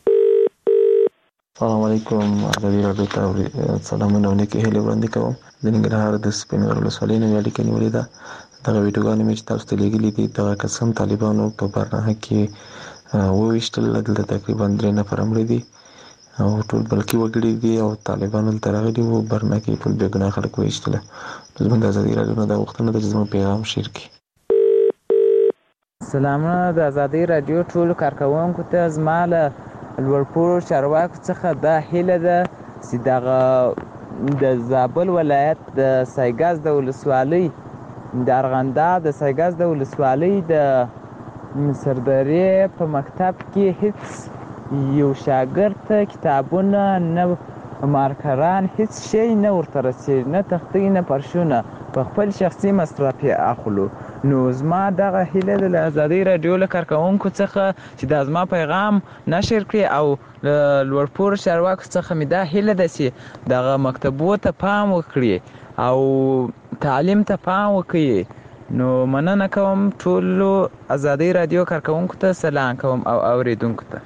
السلام علیکم. ازادي رادیو ته سلامونه ونکي هلي وړاندې کوم. د ننګرهار د سپینغر ولسوالۍ نه ویل کې نیولې ده. دغه ویډیوګانې مې چې تاسو ته لېږلي دي دغه قسم طالبانو په برنامه کې وویشتل. دلته تقریبا 3 نفره مړه دي او ټول بلکې وګړي دي او طالبانو دلته راغلي وو برنامه کې ټول بېګناه خلک وویشتل. زموږ د ازادي راډیو نه دا غوښتنه ده چې زموږ پیغام شیر کړي. سلامونه د ازادي راډیو ټولو کارکوونکو ته. زما له لوړپوړو چارواکو څخه دا هیله ده چې دغه د زابل ولایت د سایګاز د ولسوالۍ د ارغنداب د سایګاز د ولسوالۍ د سردرې په مکتب کې هیڅ یو شاګرد ته کتابونه نه مارکران هیڅ شی نه ورته رسېږي، نه تختې نه فرشونه، په خپل شخصي مصرف یې اخلو. نو زما دغه هیله ده له ازادي راډیو له کارکوونکو څخه چې دا زما پیغام نشر کړي او له لوړپوړو چارواکو څخه مې دا هیله ده چې دغه مکتبو ته پام وکړي او تعلیم ته پام وکړي. نو مننه کوم ټولو ازادي راډیو کارکوونکو ته سلام کوم او اوریدونکو ته.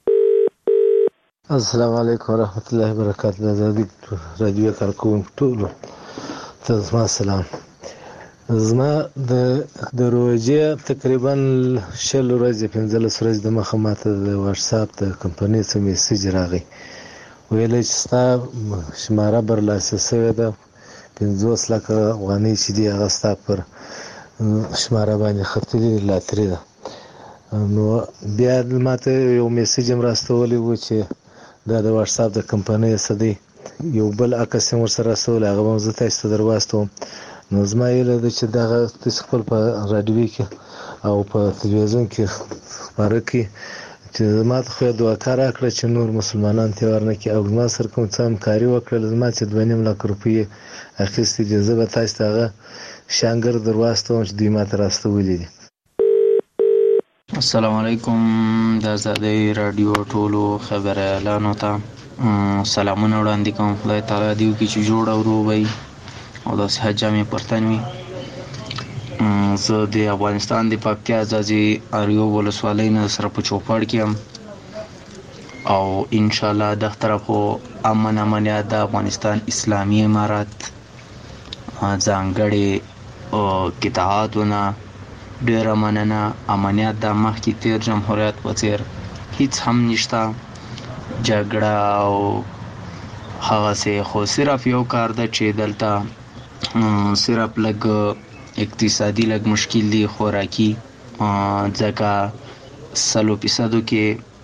السلام علیکم ورحمت الله وبرکاته. د ازادي راډیو کارکوونکو ټولو ته زما سلام. زما د روژې تقریبا 20 ورځې 15 ورځې د مخه ماته د واتساپ د کمپنۍ څخه میسج راغی ویل چې ستا شماره برلاسه شوې ده 50 لکه افغانۍ چې دي هغه ستا پر شماره باندې ختلې لاتري ده. نو بیا ماته یو میسج هم راستولی و چې دا د واتساپ د کمپنۍ څخه دی، یو بل عکس هم ورسره راستولی، هغه به زه تاسو ته در واستوم. نو زما هیله ده چې دغه تاسو خپل په راډیو کې او په تلویزیون کې خپاره کړئ چې زما ته خو دعاکار راکړه چې نور مسلمانان تیوار نه کړي او زما سره کوم څه همکاري وکړله. زما چې 2.5 لک روپۍ اخیستې دي، زه به تاسو ته هغه شانګر در واستوم چې دوی ماته راستولي دي. السلام علیکم. د ازادي راډیو ټولو خبریالانو ته سلامونه وړاندې کوم. خدای تعالی دې وکړي چې جوړ او روغ وي او د صحت جامې پرتن وي. زه د افغانستان د پکتیا ازادي راډیو ولسوالۍ نه سره په چوپړ کې یم او ان شاء الله د طرفو امنیت د افغانستان اسلامي امارات ځانګړي قطاعاتونه ډېره مننه. امنیت د مخکې تیر جمهوریت په څیر هیڅ هم نشته، جګړه او هغسې، خو صرف یو کار ده چې دلته صرف لږ اقتصادي لږ مشکل دی، خوراکي، ځکه 100% کې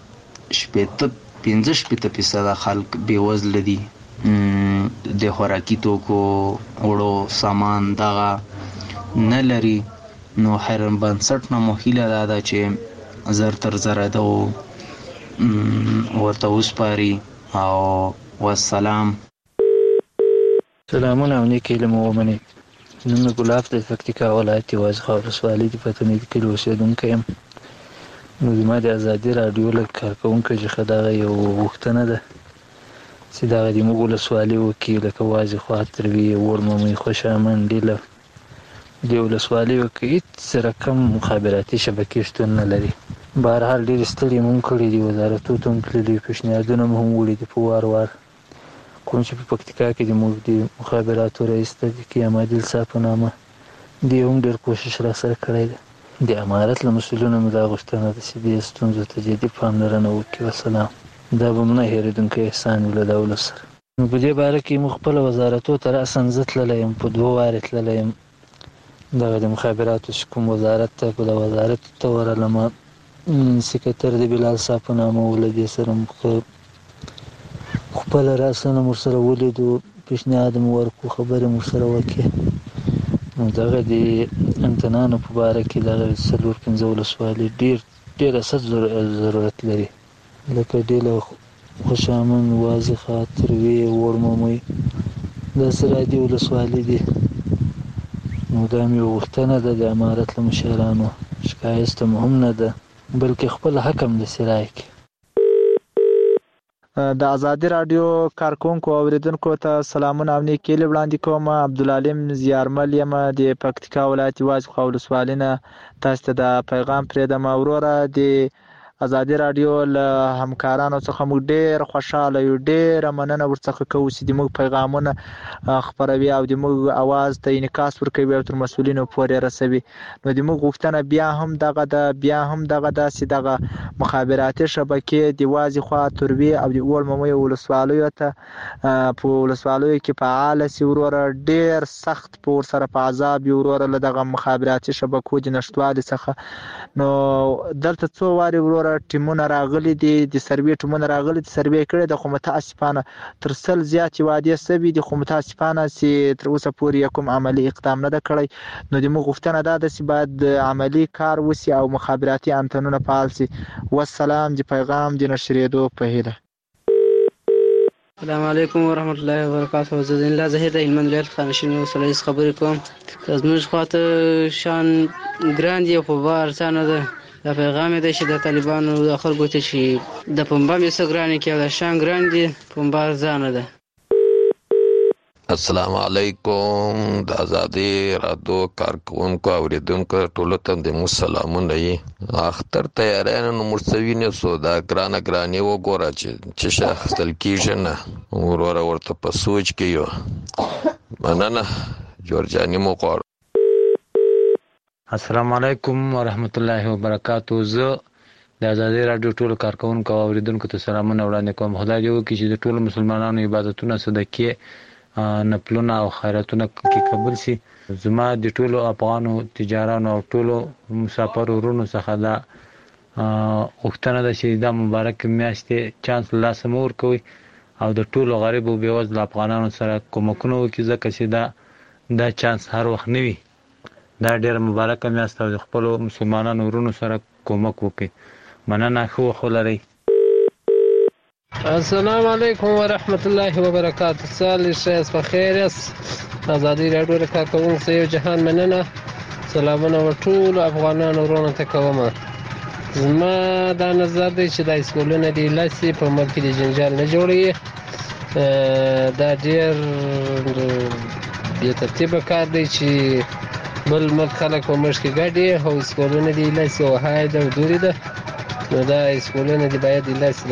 15% خلک بېوزله دي. د خوراکي توکو وړو سامان دغه نه لري. نو حرم بنسټ نه مو هیله دا ده چې زر تر زره ده ورته وسپاري. او والسلام. سلامونه او نیک علم ومنئ. نوم مې ګلاب د پکتیکا ولایت وازخا ولسوالۍ د پتنې کلي اوسېدونکی یم. نو زما د ازادي راډیو له کارکوونکو څخه دغه یو غوښتنه ده چې دغه د موږ ولسوالۍ وکیل لکه وازخا تروي ورممۍ خوشامند ډیله د ولسوالیو کې هیڅ رقم مخابراتي شبکې شتون نه لري. بهرحال ډېر ستړي مو هم کړي دي، وزارتونو ته هم تللي، پیشنهادونه مو هم وړي دي په وار وار. کوم چې په پکتیکا کې د موږ د مخابراتو رئیس ته د قیامالدین صاحب په نامه دی هم ډېر کوشش را سره کړی دی. د امارت له مسؤلینو مې دا غوښتنه ده چې دې ستونزو ته جدي پاملرنه وکړي. وسلام. دا به مو نه هېرېدونکی احسان وي له دولت سره. نو په دې باره کې موږ خپله وزارتو ته راساً زه تللی یم، په 2 وارې تللی یم. دغه د مخابراتو چې کوم وزارت ته په د وزارت ته ورغلم، سکرتر د بلال صاحب په نامه ولدې سره خپله راسه نه ورسره ولیدو، پیشنهاد مو ورکړو، خبرې مو ورسره وکړې. نو دغه د امتنانو په باره کې دغه 4-5 ولسوالۍ ډېر اساس ضرورت لري، لکه ډیله، خوشامند، وازخا، تروي، وړممۍ، داسې رادي ولسوالۍ دي. نو دا مې یو غوښتنه ده د امارت له مشرانو، شکایست هم نه ده بلکې خپل حق هم داسې رایکړي. د ازادي راډیو کارکونکو او اوریدونکو ته سلامونه او نیک هیلې وړاندې کوم. عبدالعلیم زیارمل یم د پکتیکا ولایت وازخا ولسوالۍ نه. تاسو ته د پیغام پرېږدم وروره. د ازادي رادیو له همکارانو څخه موږ ډېر خوشاله یو، ډېر مننه ورڅخه کوو چې موږ پیغامونه خبروي او د موږ आवाज ته انعکاس ورکوي او تر مسؤلینو پورې رسوي. نو د موږ غوښتنه بیا هم دغه ده چې دغه مخابراتي شبکې د وازي خوا تروي او د اول ممي ولسوالیو ته په ولسوالیو کې فعال سي وروره، ډېر سخت په سره په عذاب وروره له دغه مخابراتي شبکو د نشټوالي څخه. نو دلته څو واري وروره ټیمونه راغلي دي، د سروې ټیمونه راغلي دي، سروې کړي د خو متاسفانه تر 100 زیات وادي سوي دي، خو متاسفانه چې تر اوسه پورې کوم عملی اقدام نه ده کړی. نو د موږ غوښتنه ده چې باید عملی کار وسی او مخابراتي انتنونه فعال سي. والسلام، د پیغام د نشریدو په هیله. السلام علیکم ورحمت الله وبرکاته. زه د الله زهیر د هلمند ولایت خانشین وسلای خبرې کوم. زموږ خواته شان ګراند یو په بار ځانه ده دا پیغام دی چې د طالبانو د خلکو ته چې د پنبه مې سګرانې کې د شان ګراند دی پنبار ځانه ده. السلام علیکم د آزادی رادیو کارکونکو اوریدونکو ټولو ته د مو سلامونه یي. اختر تیارانو نو مرسوینه سو دا ګرانی وګوره چې شخصل کیږي نه وروره ورته په سوچ کې یو مننه جورجانی مو قور. السلام علیکم ورحمت الله وبرکاتو. زه د آزادی رادیو ټولو کارکونکو اوریدونکو ته سلامونه وړاندې کوم. خدای دې وکړي چې د ټولو مسلمانانو عبادتونه صدقې نفلونه او خیراتونه کې قبول شي. زما د ټولو افغانو تجارانو او ټولو مسافر ورونو څخه دا غوښتنه ده چې دا مبارک میاشتې چانس له لاسه مه ورکوئ او د ټولو غریب او بېوزله افغانانو سره کومکونه وکړي، ځکه چې دا چانس هر وخت نه وي. دا ډېره مبارکه میاشت او د خپلو مسلمانانو ورونو سره کومک وکړئ. مننه، ښه وخت ولرئ. السلام علیکم ورحمت الله وبرکاته. سال شایست بخیر است. آزادی رادیو له کارکونکو څخه یو جهان مننه. سلامونه ټول افغانانو ورونو ته کوم. زما دا نظر دی چې د اسکولونو د لاسي په ملک کې د جنجال نه جوړي. دا ډیر بې ترتیبه کار دی چې بل ملک خلک په مشکې ګډي او اسکولونو د لاسي او هاید او دوري ده. نو دا اسکولونو د باید د لاسي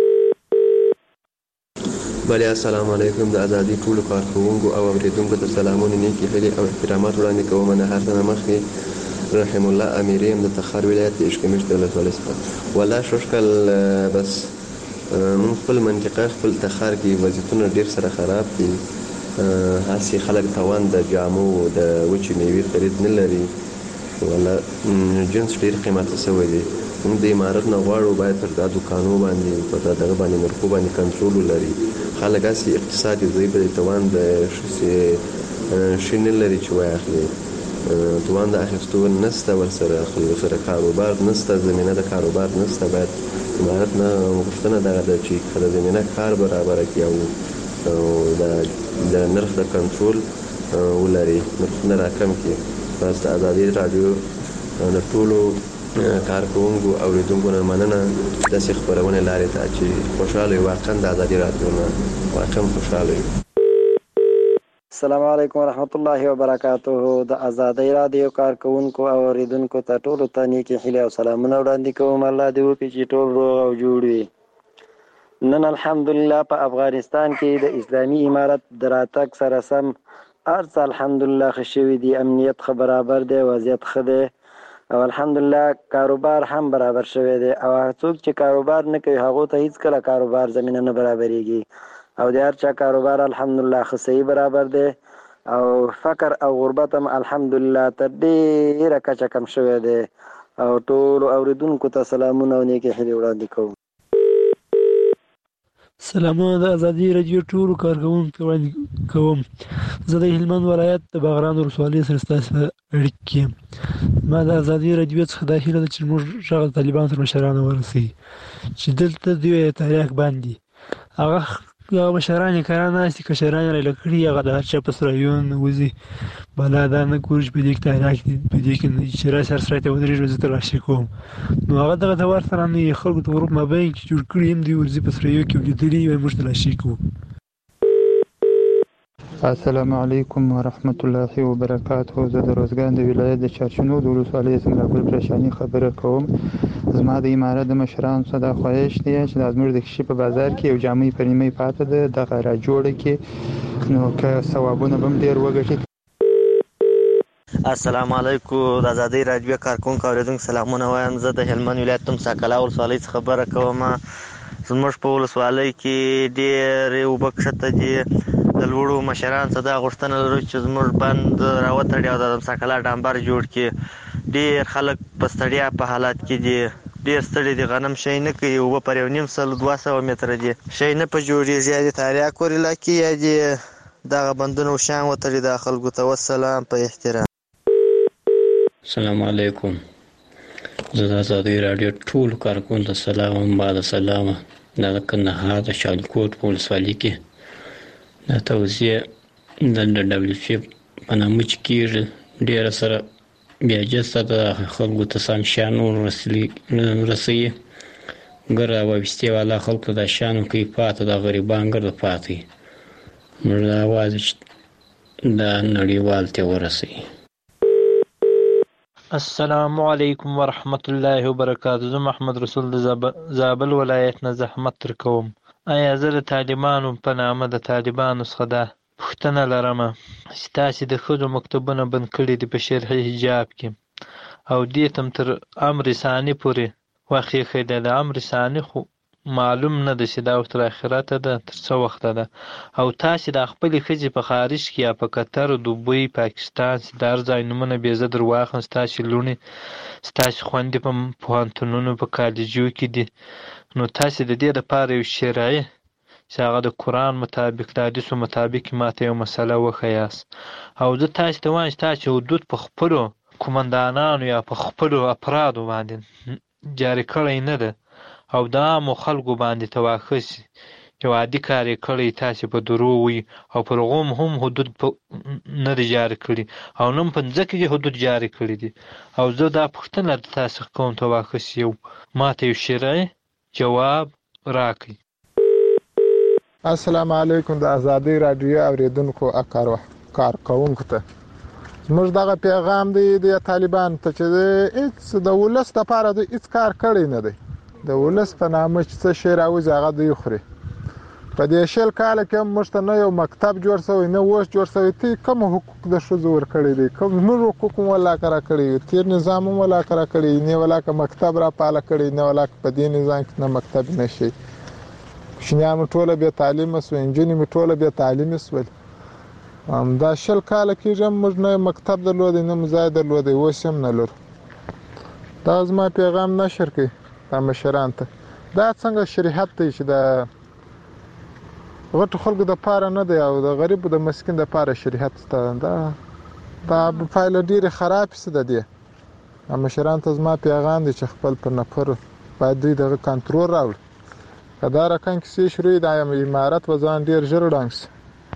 بله. السلام علیکم. د آزادی ټولو کارکونکو او اوریدونکو ته سلامونه، نیکې هیلې او احترامات وړاندې کوم. نه هر څه مخکې رحم الله اميري هم د تخار ولایت د اشکمش د ولسوالۍ څخه ولا شوشکل بس من خپل منطقه خپل تخار کې وضعیتونه ډیر سره خراب دي. هسې خلک توان د جامو د وچې میوې خرید نه لري ولا جنس ډیر قیمت شوی دی. موږ د امارت نه غواړو باید پر دا دوکانو باندې په دغه باندې مرکو باندې کنټرول ولري. خلک هسې اقتصادي ضعیف دی، توان د شي نه لري چې واخلي، توان د اخیستو نشته، ورسره خلکو سره کاروبار نشته، زمینه د کاروبار نشته. باید امارت نه غوښتنه دغه ده چې د زمینه کار برابره کړي او د نرخ د کنټرول ولري، نرخونه راکم کړي. بس د آزادي رادیو د ټولو کارکونکو اوریدونکو نه مننه. داسې خپرونې لارې ته چې خوشحاله وي، واقعا د آزادي رادیو نه واقعا خوشحاله وي. السلام علیکم ورحمت الله وبرکاته. د آزادي رادیو کارکونکو او اوریدونکو ته ټولو ته نیکې هیلې او سلامونه وړاندې کوم. الله دې وکړي چې ټول روغ او جوړ وي. نن الحمدلله په افغانستان کې د اسلامي امارت د راتګ سره سم هر څه الحمدلله ښه شوي دي. امنیت ښه برابر دی، وضعیت ښه دی او الحمدلله کاروبار هم برابر شوی دی. او څوک چې کاروبار نه کوي هغو ته هیڅ کله کاروبار زمینه نه برابرېږي او د هر چا کاروبار الحمدلله ښه صحیح برابر دی او فقر او غربت هم الحمدلله تر ډېره کچه کم شوی دی. او ټولو اوریدونکو ته سلامونه او نیکې هیلې وړاندې کوم. سلامونه د آزادي رادیو ټولو کارکونکو ته وړاندې کوم. زه د هلمند ولایت د باغران ولسوالۍ سره ستاسو اړیکې کې یم. ما د آزادي رادیو څخه دا هیله ده چې موږ غږ طالبانو تر مشرانو ورسوي چې دلته دوی تاریخ باندې هغه مشران یې کاران ناست دي، کشران یې راله کړي، هغه د هر چا په سرایون وځي بالا دا نه ګوري چې په دې کې تاریخ دي، په دې کې چې راسي هر سرای ته ودرېږي زه ترلاسي کوم. نو هغه دغه ته ورسره نه یې خلکو ته ورو مابین کې جوړ کړي هم دوی ورځي په سرایو کې ولیدلي وایي موږ تلاشي کوو. السلام علیکم ورحمت الله وبرکاته. زه د روزګان د ولایت د چارچنو د ولسوالۍ څخه ګل پرشاني خبره کوم. زما د امارت د مشرانو څخه دا خواهش دی چې د زموږ د کشي په بازار کې یو جامع په نیمه پاته ده دغه را جوړه کې نو که ثوابونه به ډیر وګټي. السلام علیکم. د ازادۍ رادیو کارکونکو اوریدونکو سلامونه وایم. زه د هلمند ولایت تمسا کلا ولسوالۍ څخه خبره کوم. زموږ په ولسوالۍ کې ډېرې اوبه کښته دي. د لوړو مشرانو څخه دا غوښتنه لرو چې زموږ بند راوتړي او د تمسا کلا ډامبر جوړ کړي. ډېر خلک په ستړیا په حالت کې دي، ډېر ستړي دي، غنم شی نه کوي. اوبه پر 1.5 متره دي، شی نه په جوړېږي. یا د تاریاک ور علاقې یا د دغه بندونو شان وتړي. د خلکو ته والسلام په احترام. السلام علیکم. زه د ازادۍ راډیو ټول کارکونکو ته سلام. بعد سلامه. د کندهار د شالکوټ په ولسوالۍ کې د توزیع د WFP په نامه چې کېږي ډېره سره بیا جسته د خلکو ته سم شیان رسوي. ګره وابستې والا خلکو د شیانو کوي پاته د غریبان ګرده پاتې موږ د اواز د نړیوال ته ورسوي. السلام علیکم ورحمت الله وبرکاته. زه محمد رسول د زابل ولایت نه زحمت تر کوم. آیا زه د طالبانو په نامه د طالبانو څخه دا پوښتنه لرم چې تاسې د ښځو مکتوبونه بند کړي دي په شرعي حجاب کې او دې ته تر امر ثاني پورې وخت ایښی دی. د امر ثاني خو معلوم نه ده چې دا تر آخرته ده تر څه وخته ده. او تاسې د خپلې ښځې په خارج کې یا په قطر، دوبۍ، پاکستان چې د هر ځای نومونه بې زه در واخلم، ستاسې لوڼې ستاسې خویندې په پوهنتونونو په کالجو کې دي، نو تاسې د دې دپاره یو شرعي چې هغه د قرآن مطابق د حدیثو مطابق ماته یو مسله وښیاست. او زه تاسې ته وایم چې تاسې حدود په خپلو قمندانانو یا په خپلو افرادو باندې جاري کړی نه ده او د عامو خلکو باندې تواخص یو عادي کار یې کړی، تاسې په دروغ وي او پر هغو هم حدود نه دي جاري کړي او نه په ځمکه کې حدود جاري کړي دي. او زه دا پوښتنه د تاسې کوم تواخص یو ماته یو شرعي جواب راکړئ. السلام علیکم. د ازادۍ راډیو اوریدونکو کارکونکو ته زموږ دغه پیغام دی د طالبانو ته چې هیڅ د ولس دپاره دوی هیڅ کار کړی نه دی. د ولس په نامه چې څه شی راوځي هغه دوی خوري. په دې 20 کاله کې موږ ته نه یو مکتب جوړ شوی نه اوس جوړ شوی. ته کوم حقوق د ښځو ورکړي دي؟ کوم زموږ حقوق هم ولاکه راکړي، تېر نظام هم ولاکه راکړي، نه ولاکه مکتب راپاله کړي، نه ولاکه په دې نظام کې نه مکتب نه شي. کوچنیان مو ټوله بې تعلیمه سوه، نجونې مې ټوله بې تعلیمې سول. دا 20 کاله کېږي موږ نه مکتب درلودی نه ځای درلودی، اوس هم نه لرو. دا زما پیغام نشر کړئ دا مشران ته. دا څنګه شریعت دی چې د غټو خلکو دپاره نه دی او د غریبو د مسکین دپاره شریعت شته؟ دا پایله ډېرې خرابې څه د دې. مشران ته زما پیغام دی چې خپل پر نفر باید دوی دغه کنټرول راوړي. که دا رقم کیسې شروع دا امارت به ځان ډېر ژر ړنګ شي.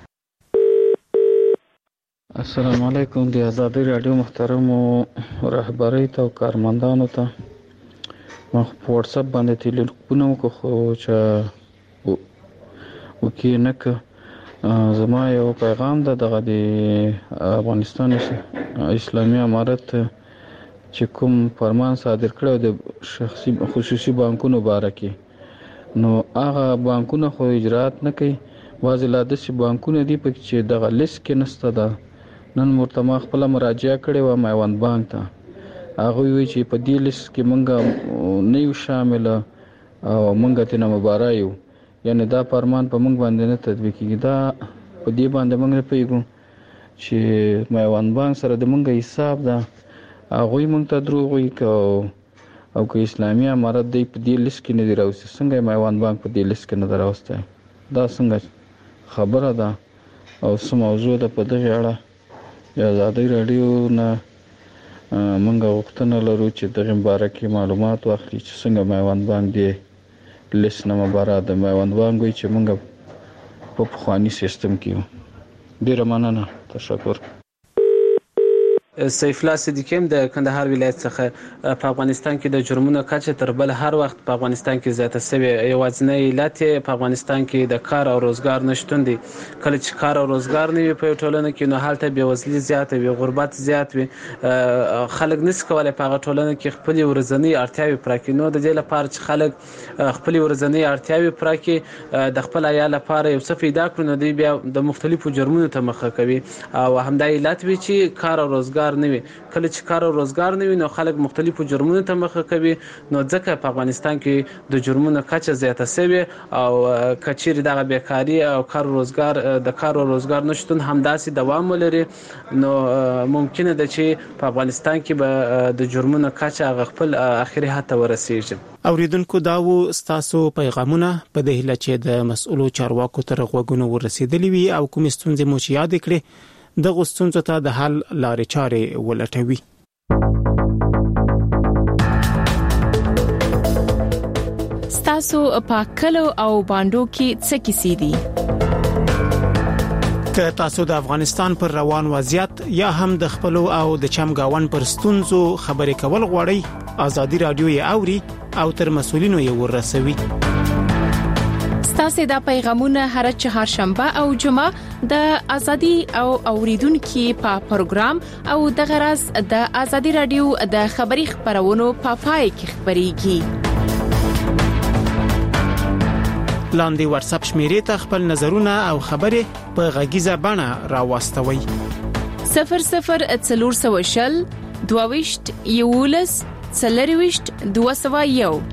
السلام علیکم. د ازادۍ راډیو محترمو رهبرۍ ته او کارمندانو ته ما په واتساپ باندې ټلیفون وکړ خو چې وکې نه که زما یو پیغام ده دغه د افغانستان اسلامي امارت چې کوم فرمان صادر کړی د خصوصي بانکونو باره کې، نو هغه بانکونه خو اجرات نه کوي. بعضې لا داسې بانکونه دي پکې چې دغه لیست کې نشته ده. نن ورته ما خپله مراجعه کړې وه میوند بانک ته. هغوی وایي چې په دې لیست کې موږ نه یو شامله او موږ ترېنه مبرا یو، یعنې دا فرمان په موږ باندې نه تطبیق کېږي. دا په دې باندې موږ نه پوهېږو چې میوند بانک سره د موږ حساب ده. هغوی موږ ته دروغ وایي او که اسلامي امارت دی په دې لیست کې نه دی راوستی، څنګه میوند بانک په دې لیست کې نه دی راوستی؟ دا څنګه خبره ده او څه موضوع ده؟ په دغې اړه د ازادۍ راډیو نه موږ غوښتنه لرو چې دغې باره کې معلومات واخلي چې څنګه میوند بانک دې لیست نه مبرا ده. میوند بانک وایي چې موږ په پخواني سیستم کې یو. ډېره مننه، تشکر. سیف الله صدیقی هم د کندهار ولایت څخه په افغانستان کې د جرمونو کچه تر بل هر وخت په افغانستان کې زیاته شوې. یوازینی علت په افغانستان کې د کار او روزګار نشتون دی. کله چې کار او روزګار نه وي په ټولنه کې نو هلته بېوزلي زیاته وي، غربت زیات وي، خلک نشي کولی په هغه ټولنه کې خپل ورځنی اړتیاوې پوره کړي. نو د دې لپاره چې خلک خپل ورځنی اړتیاوې پوره کړي، د خپل عیال لپاره یو څه پیدا کړي، نو دوی بیا د مختلفو جرمونو ته مخه کوي او همدا علت وي چې کار او روزګار نه وي. کله چې کار او روزګار نه وي نو خلک مختلفو جرمونو ته مخه کوي. نو ځکه په افغانستان کې د جرمونو کچه زیاته شوې او کچیر دغه بیکاری او کار او روزګار نشټون همداسې دوام ولري، نو ممکنه ده چې په افغانستان کې به د جرمونو کچه خپل اخري حد ته ورسیږي. اوریدونکو دا و ستاسو پیغامونه په دې هیله چې د مسؤلو چارواکو تر غوږونو ورسېدلی وي او کوم ستونزې مو چې یاد کړې د غوښتنو ته د حل لارې چارې ولټوي. ستاسو په کلو او باندو کې څه کیسې دي؟ که تاسو د افغانستان پر روان وضعیت یا هم د خپل او د چمګاون پر ستونزو خبرې کول غواړئ، آزادي رادیو یې اوري او تر مسؤلینو یې ورسوي. ستاسو د پیغامونه هر چهارشنبه او جمعه د ازادي او اوریدونکو په پروګرام او د غرض د ازادي رادیو د خبري خبرونو په پای کې خبريږي. لاندې واتس اپ شمیرې ته خپل نظرونه او خبرې په غږیزه بڼه راوستوي. 0040 22 یولس 40 201.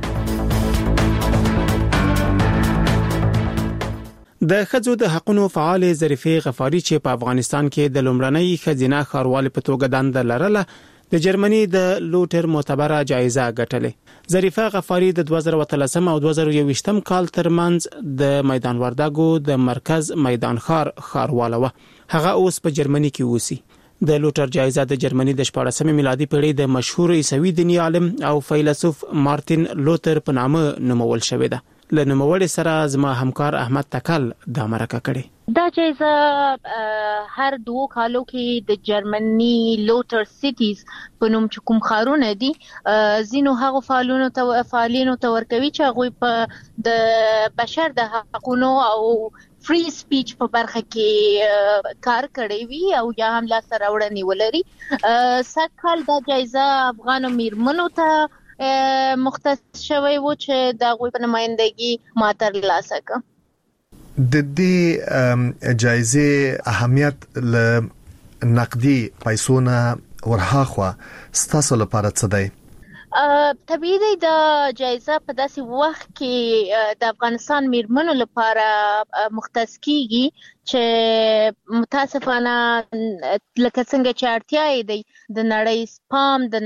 د ښځو د حقوقو فعال ظریفه غفاری چې په افغانستان کې د لومړنۍ ښځینه ښاروال په توګه دنده لرله د جرمني د لوټر معتبره جایزه ګټلې. ظریفه غفاری د 2013 او 2021 کال ترمنځ د میدان وردګو د مرکز میدان ښاروال و. هغه اوس په جرمني کې اوسي. د لوټر جایزه د جرمني د 14 میلادي پیړۍ د مشهور عیسوي دیني عالم او فیلسوف مارتین لوتر په نامه نومول شوې ده. لنوموړي سره زما همکار احمد تکل دا مرکه کړي. دا جایزه هر 2 کالو کې د جرمني لوټر سیټیز په نوم کوم ښارونه دي زینو هغه فعالینو ته ورکوي چې هغه په د بشر د حقوقو او فری سپیچ په برخه کې کار کړی وي او یا هم لا سره وړاندې ولري. سکهال دا جایزه افغان میرمنو ته مختص شوی و چې د غوی په نمائندګي ماتر لاسه کا. د دې جایزه اهمیت ل نقدي پیسونه ورهاخوا ستاسو لپاره څه دی؟ طبیعي دی د جایزه په داسې وخت کې د افغانستان میرمنو لپاره مختص کیږي چې متاسفانه لکه څنګه چې اړتیا دی د نړۍ سپام د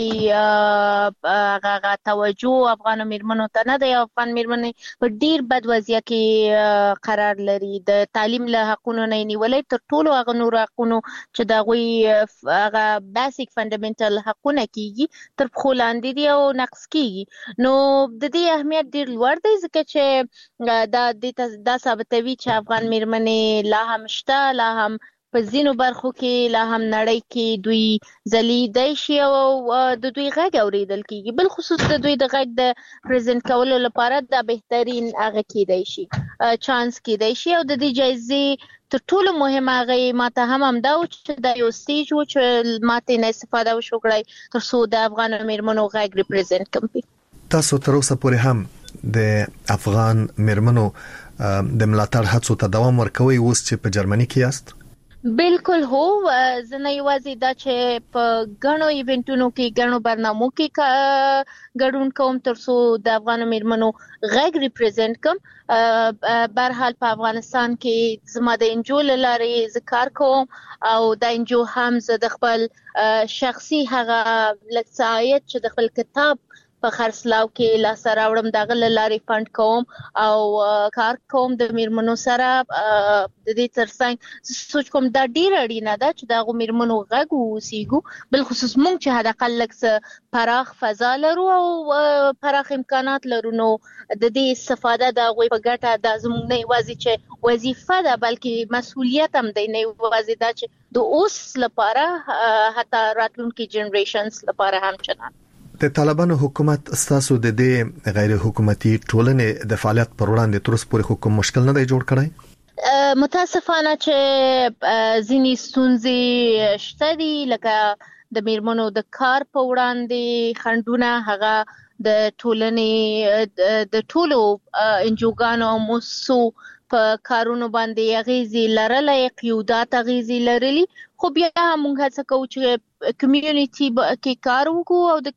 نړۍ هغه توجه افغان میرمنو ته نه دی. افغان میرمنې په ډیر بد وضعیت کې قرار لري. د تعلیم له حقونو نه نیولې تر ټولو هغه نور حقونو چې د غوي هغه بیسیک فندامنټل حقونه کیږي تر خو لاندې دي او نقص کیږي. نو د دې اهمیت ډیر لوړ دی ځکه چې دا ثابتوي چې افغان میرمنې لا هم شته، لا هم په ځینو برخو کې لا هم نړۍ کې دوی ځلیدای شي او د دوی غږ اوریدل کیږي. بل خصوص د دوی د غږ د پریزنټ کولو لپاره د بهترین هغه کیدای شي چانس کیدای شي. او د دې جایزې تر ټولو مهمه هغه ماته هم دا چې د یو سټیج و چې ماته نه استفاده وشوړای تر څو د افغان میرمنو غږ ریپرزنټ کړي. تاسو تر اوسه پورې هم د افغان میرمنو د ملاتړ هڅو ته دوام ورکوي اوس چې په جرمني کې یاست؟ بالکل هو. زنه یوازې دا چې په غنو ایونټونو کې غنو برنامو کې ګډون کوم تر څو د افغان میرمنو غږ ریپرزنټ کوم. برحال په افغانستان کې زما د انجو لارې ذکر کوم او د انجو هم زه د خپل شخصي هغه لکسایت چې د خپل کتاب په خرڅلاو کې لا سره وړم دغه لارې فند کوم او کار کوم د میرمنو سره. د دې ترڅنګ سوچ کوم دا ډیر اړینه ده چې دا غو میرمنو غږ وسیګو. بل خصوص مونږ چې هدا قلک پراخ فضا لرو او پراخ امکانات لرو نو د دې استفاده دا غوي په ګټه د زموږ نه یوازې چې وظیفه ده بلکې مسؤلیت هم دی. نه یوازې دا چې د اوس لپاره حتی راتلونکي جنریشنز لپاره هم چنان. د طالبانو حکومت ستاسو د دې غیر حکومتي ټولنې د فعالیت پر وړاندې تر اوسه پورې حکم مشکل نه دی جوړ کړی؟ متاسفانه چې ځینې ستونزې شته دي، لکه د میرمنو د کار په وړاندې خنډونه، هغه د ټولنې د ټولو انجوګانو او موسسو په کارونو باندې اغیزې لرلې، قیودات اغیزې لرلې، خو بیا هم موږ هڅه کوو چې کمیونټي کې کار وکړو او د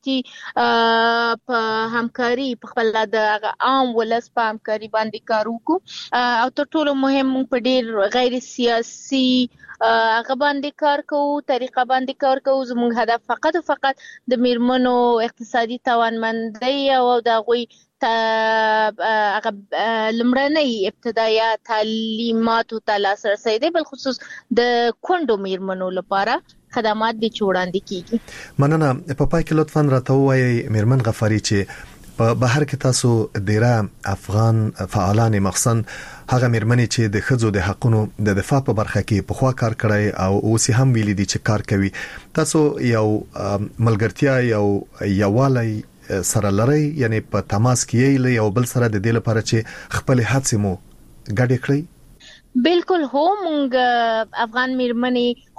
کمیونټي په همکاري په خپل د عام ولس په همکاري باندې کار وکړو او تر ټولو مهم موږ په ډیر غیر سیاسي هغه باندې کار کوو، طریقه باندې کار کوو. زموږ هدف فقط د میرمنو اقتصادي توانمندۍ او د هغوی هغه لمړنۍ ابتدایي تعلیماتو ته لاسرسی دی، بل خصوص د کونډو میرمنو لپاره خدمات دي چې وړاندې کیږي. مننه. په پای کې لطفاً راته ووایئ میرمن غفاری چې په بهر کې تاسو ډیره افغان فعالان مخصن هغه میرمنې چې د ښځو د حقونو د دفاع په برخه کې په خوا کار کړی او اوس هم ویلي دي چې کار کوي، تاسو یو ملګرتیا یووالی سره لري، یعنی په تماس کې یې یو بل سره د دې لپاره چې خپل هڅې مو ګډې کړئ؟ بالکل هو، مونږ افغان میرمنې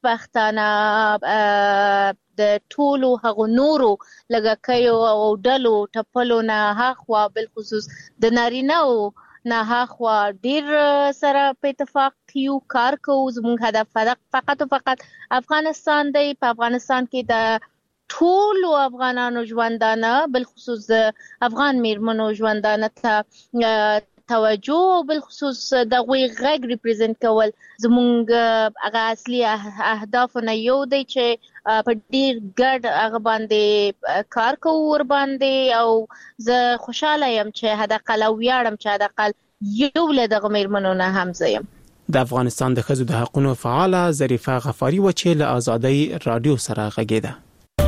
خوشبختانه د ټولو هغو نورو لږکیو او ډلو ټپلو نه هاخوا، بل خصوص د نارینه‌و نه هاخوا ډیر سره په اتفاق یو کار کوو. زموږ هدف فقط افغانستان دی. په افغانستان کې د ټولو افغانانو ژوندانه، بل خصوص د افغان میرمنو ژوندانه ته توجه او بل خصوص د غوي غږ ریپرزنټ کول زموږ هغه اصلي اهدافونه یو دی چې په ډیر ګډ هغه باندې کار کوو ور باندې، او زه خوشاله یم چې حداقل او ویاړم چې حداقل یو له دغه میرمنو نه هم زم. د افغانستان د ښځو د حقوقو فعاله ظریفه غفاری و چې له آزادۍ رادیو سره غږیده.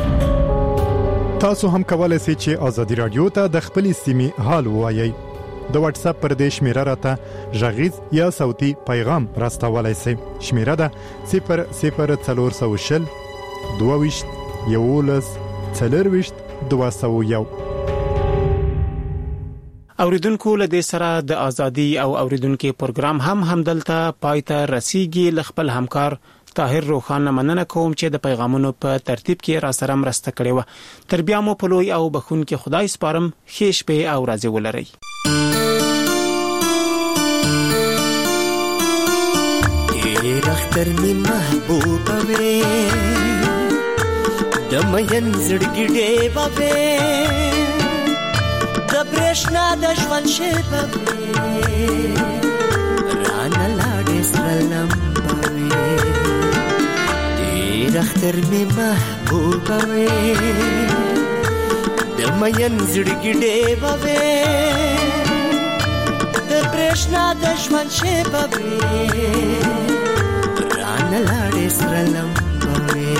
تاسو هم کولای شئ چې آزادۍ رادیو ته د خپل سیمې حال ووایئ. د واتس اپ پر دې شمیره راته ژغیز یا صوتي پیغام راستولای شئ. شمیره ده 00420 22 11 40 201. اوریدونکو له دې سره د ازادي او اوریدونکو پروګرام هم دلته پایته رسیدي. لخپل همکار طاهر روخان مننه کوم چې د پیغامونو په ترتیب کې را سره مرسته کړې و. تر بیا مو په لوی او بخون کې خدای سپارم. ښه شپه او راځي ولرئ. اختر می محبوبه وې د مین زړګي ډېوه وې د برېښنا د ژوند شېبه وې رانه لاړې سره لمبه وې ډېر اختر می محبوبه وې د مین زړګي ډېوه وې د برېښنا د ژوند شېبه وې نلاړې سره لمبوي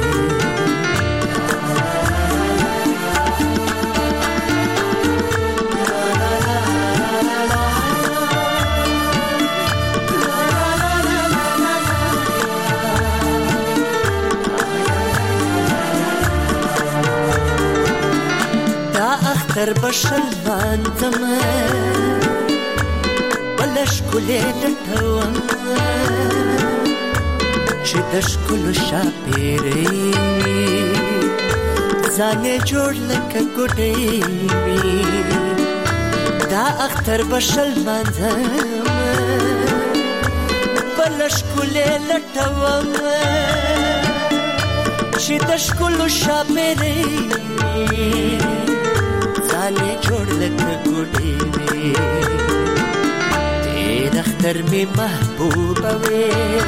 دا اختر بشل باندم بلش کولې لټوم چې د ښکلو شاپېرې ځانې جوړ لکه ګوډۍ وي دا اختر به شل مانځم بله ښکلې لټوم چې د ښکلو شاپېرې ځانې جوړ لکه ګوډۍ وي تېر اختر مې محبوبه وې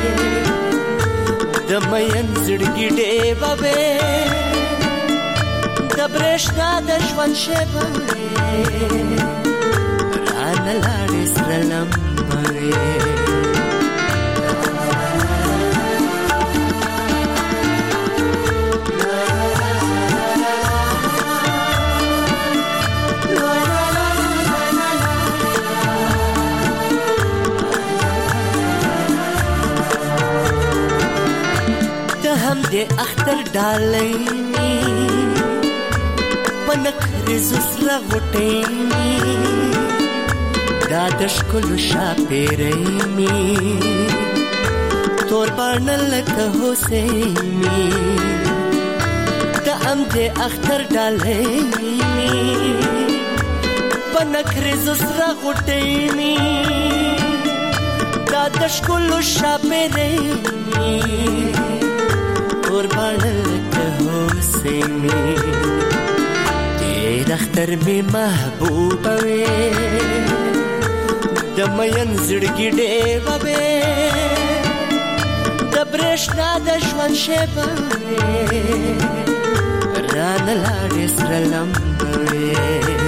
د مین زړګي ډېوه وې د برېښنا د ژوند شېبه وې رانه لاړې سره لمبه وې دې اختر ډالۍ می پنک رزوس را غټې می دا د ښکلو شاپېرۍ می تور باڼه لکه هوسۍ می د امدې اختر ډالۍ می پنک رزوس را غټې می دا د ښکلو شاپېرۍ می تور باڼه لکه هوسۍ می ډېر اختر می محبوبه وې د مین زړګي ډېوه وې د برېښنا د ژوند شېبه وې رانه لاړې سره لمبه وې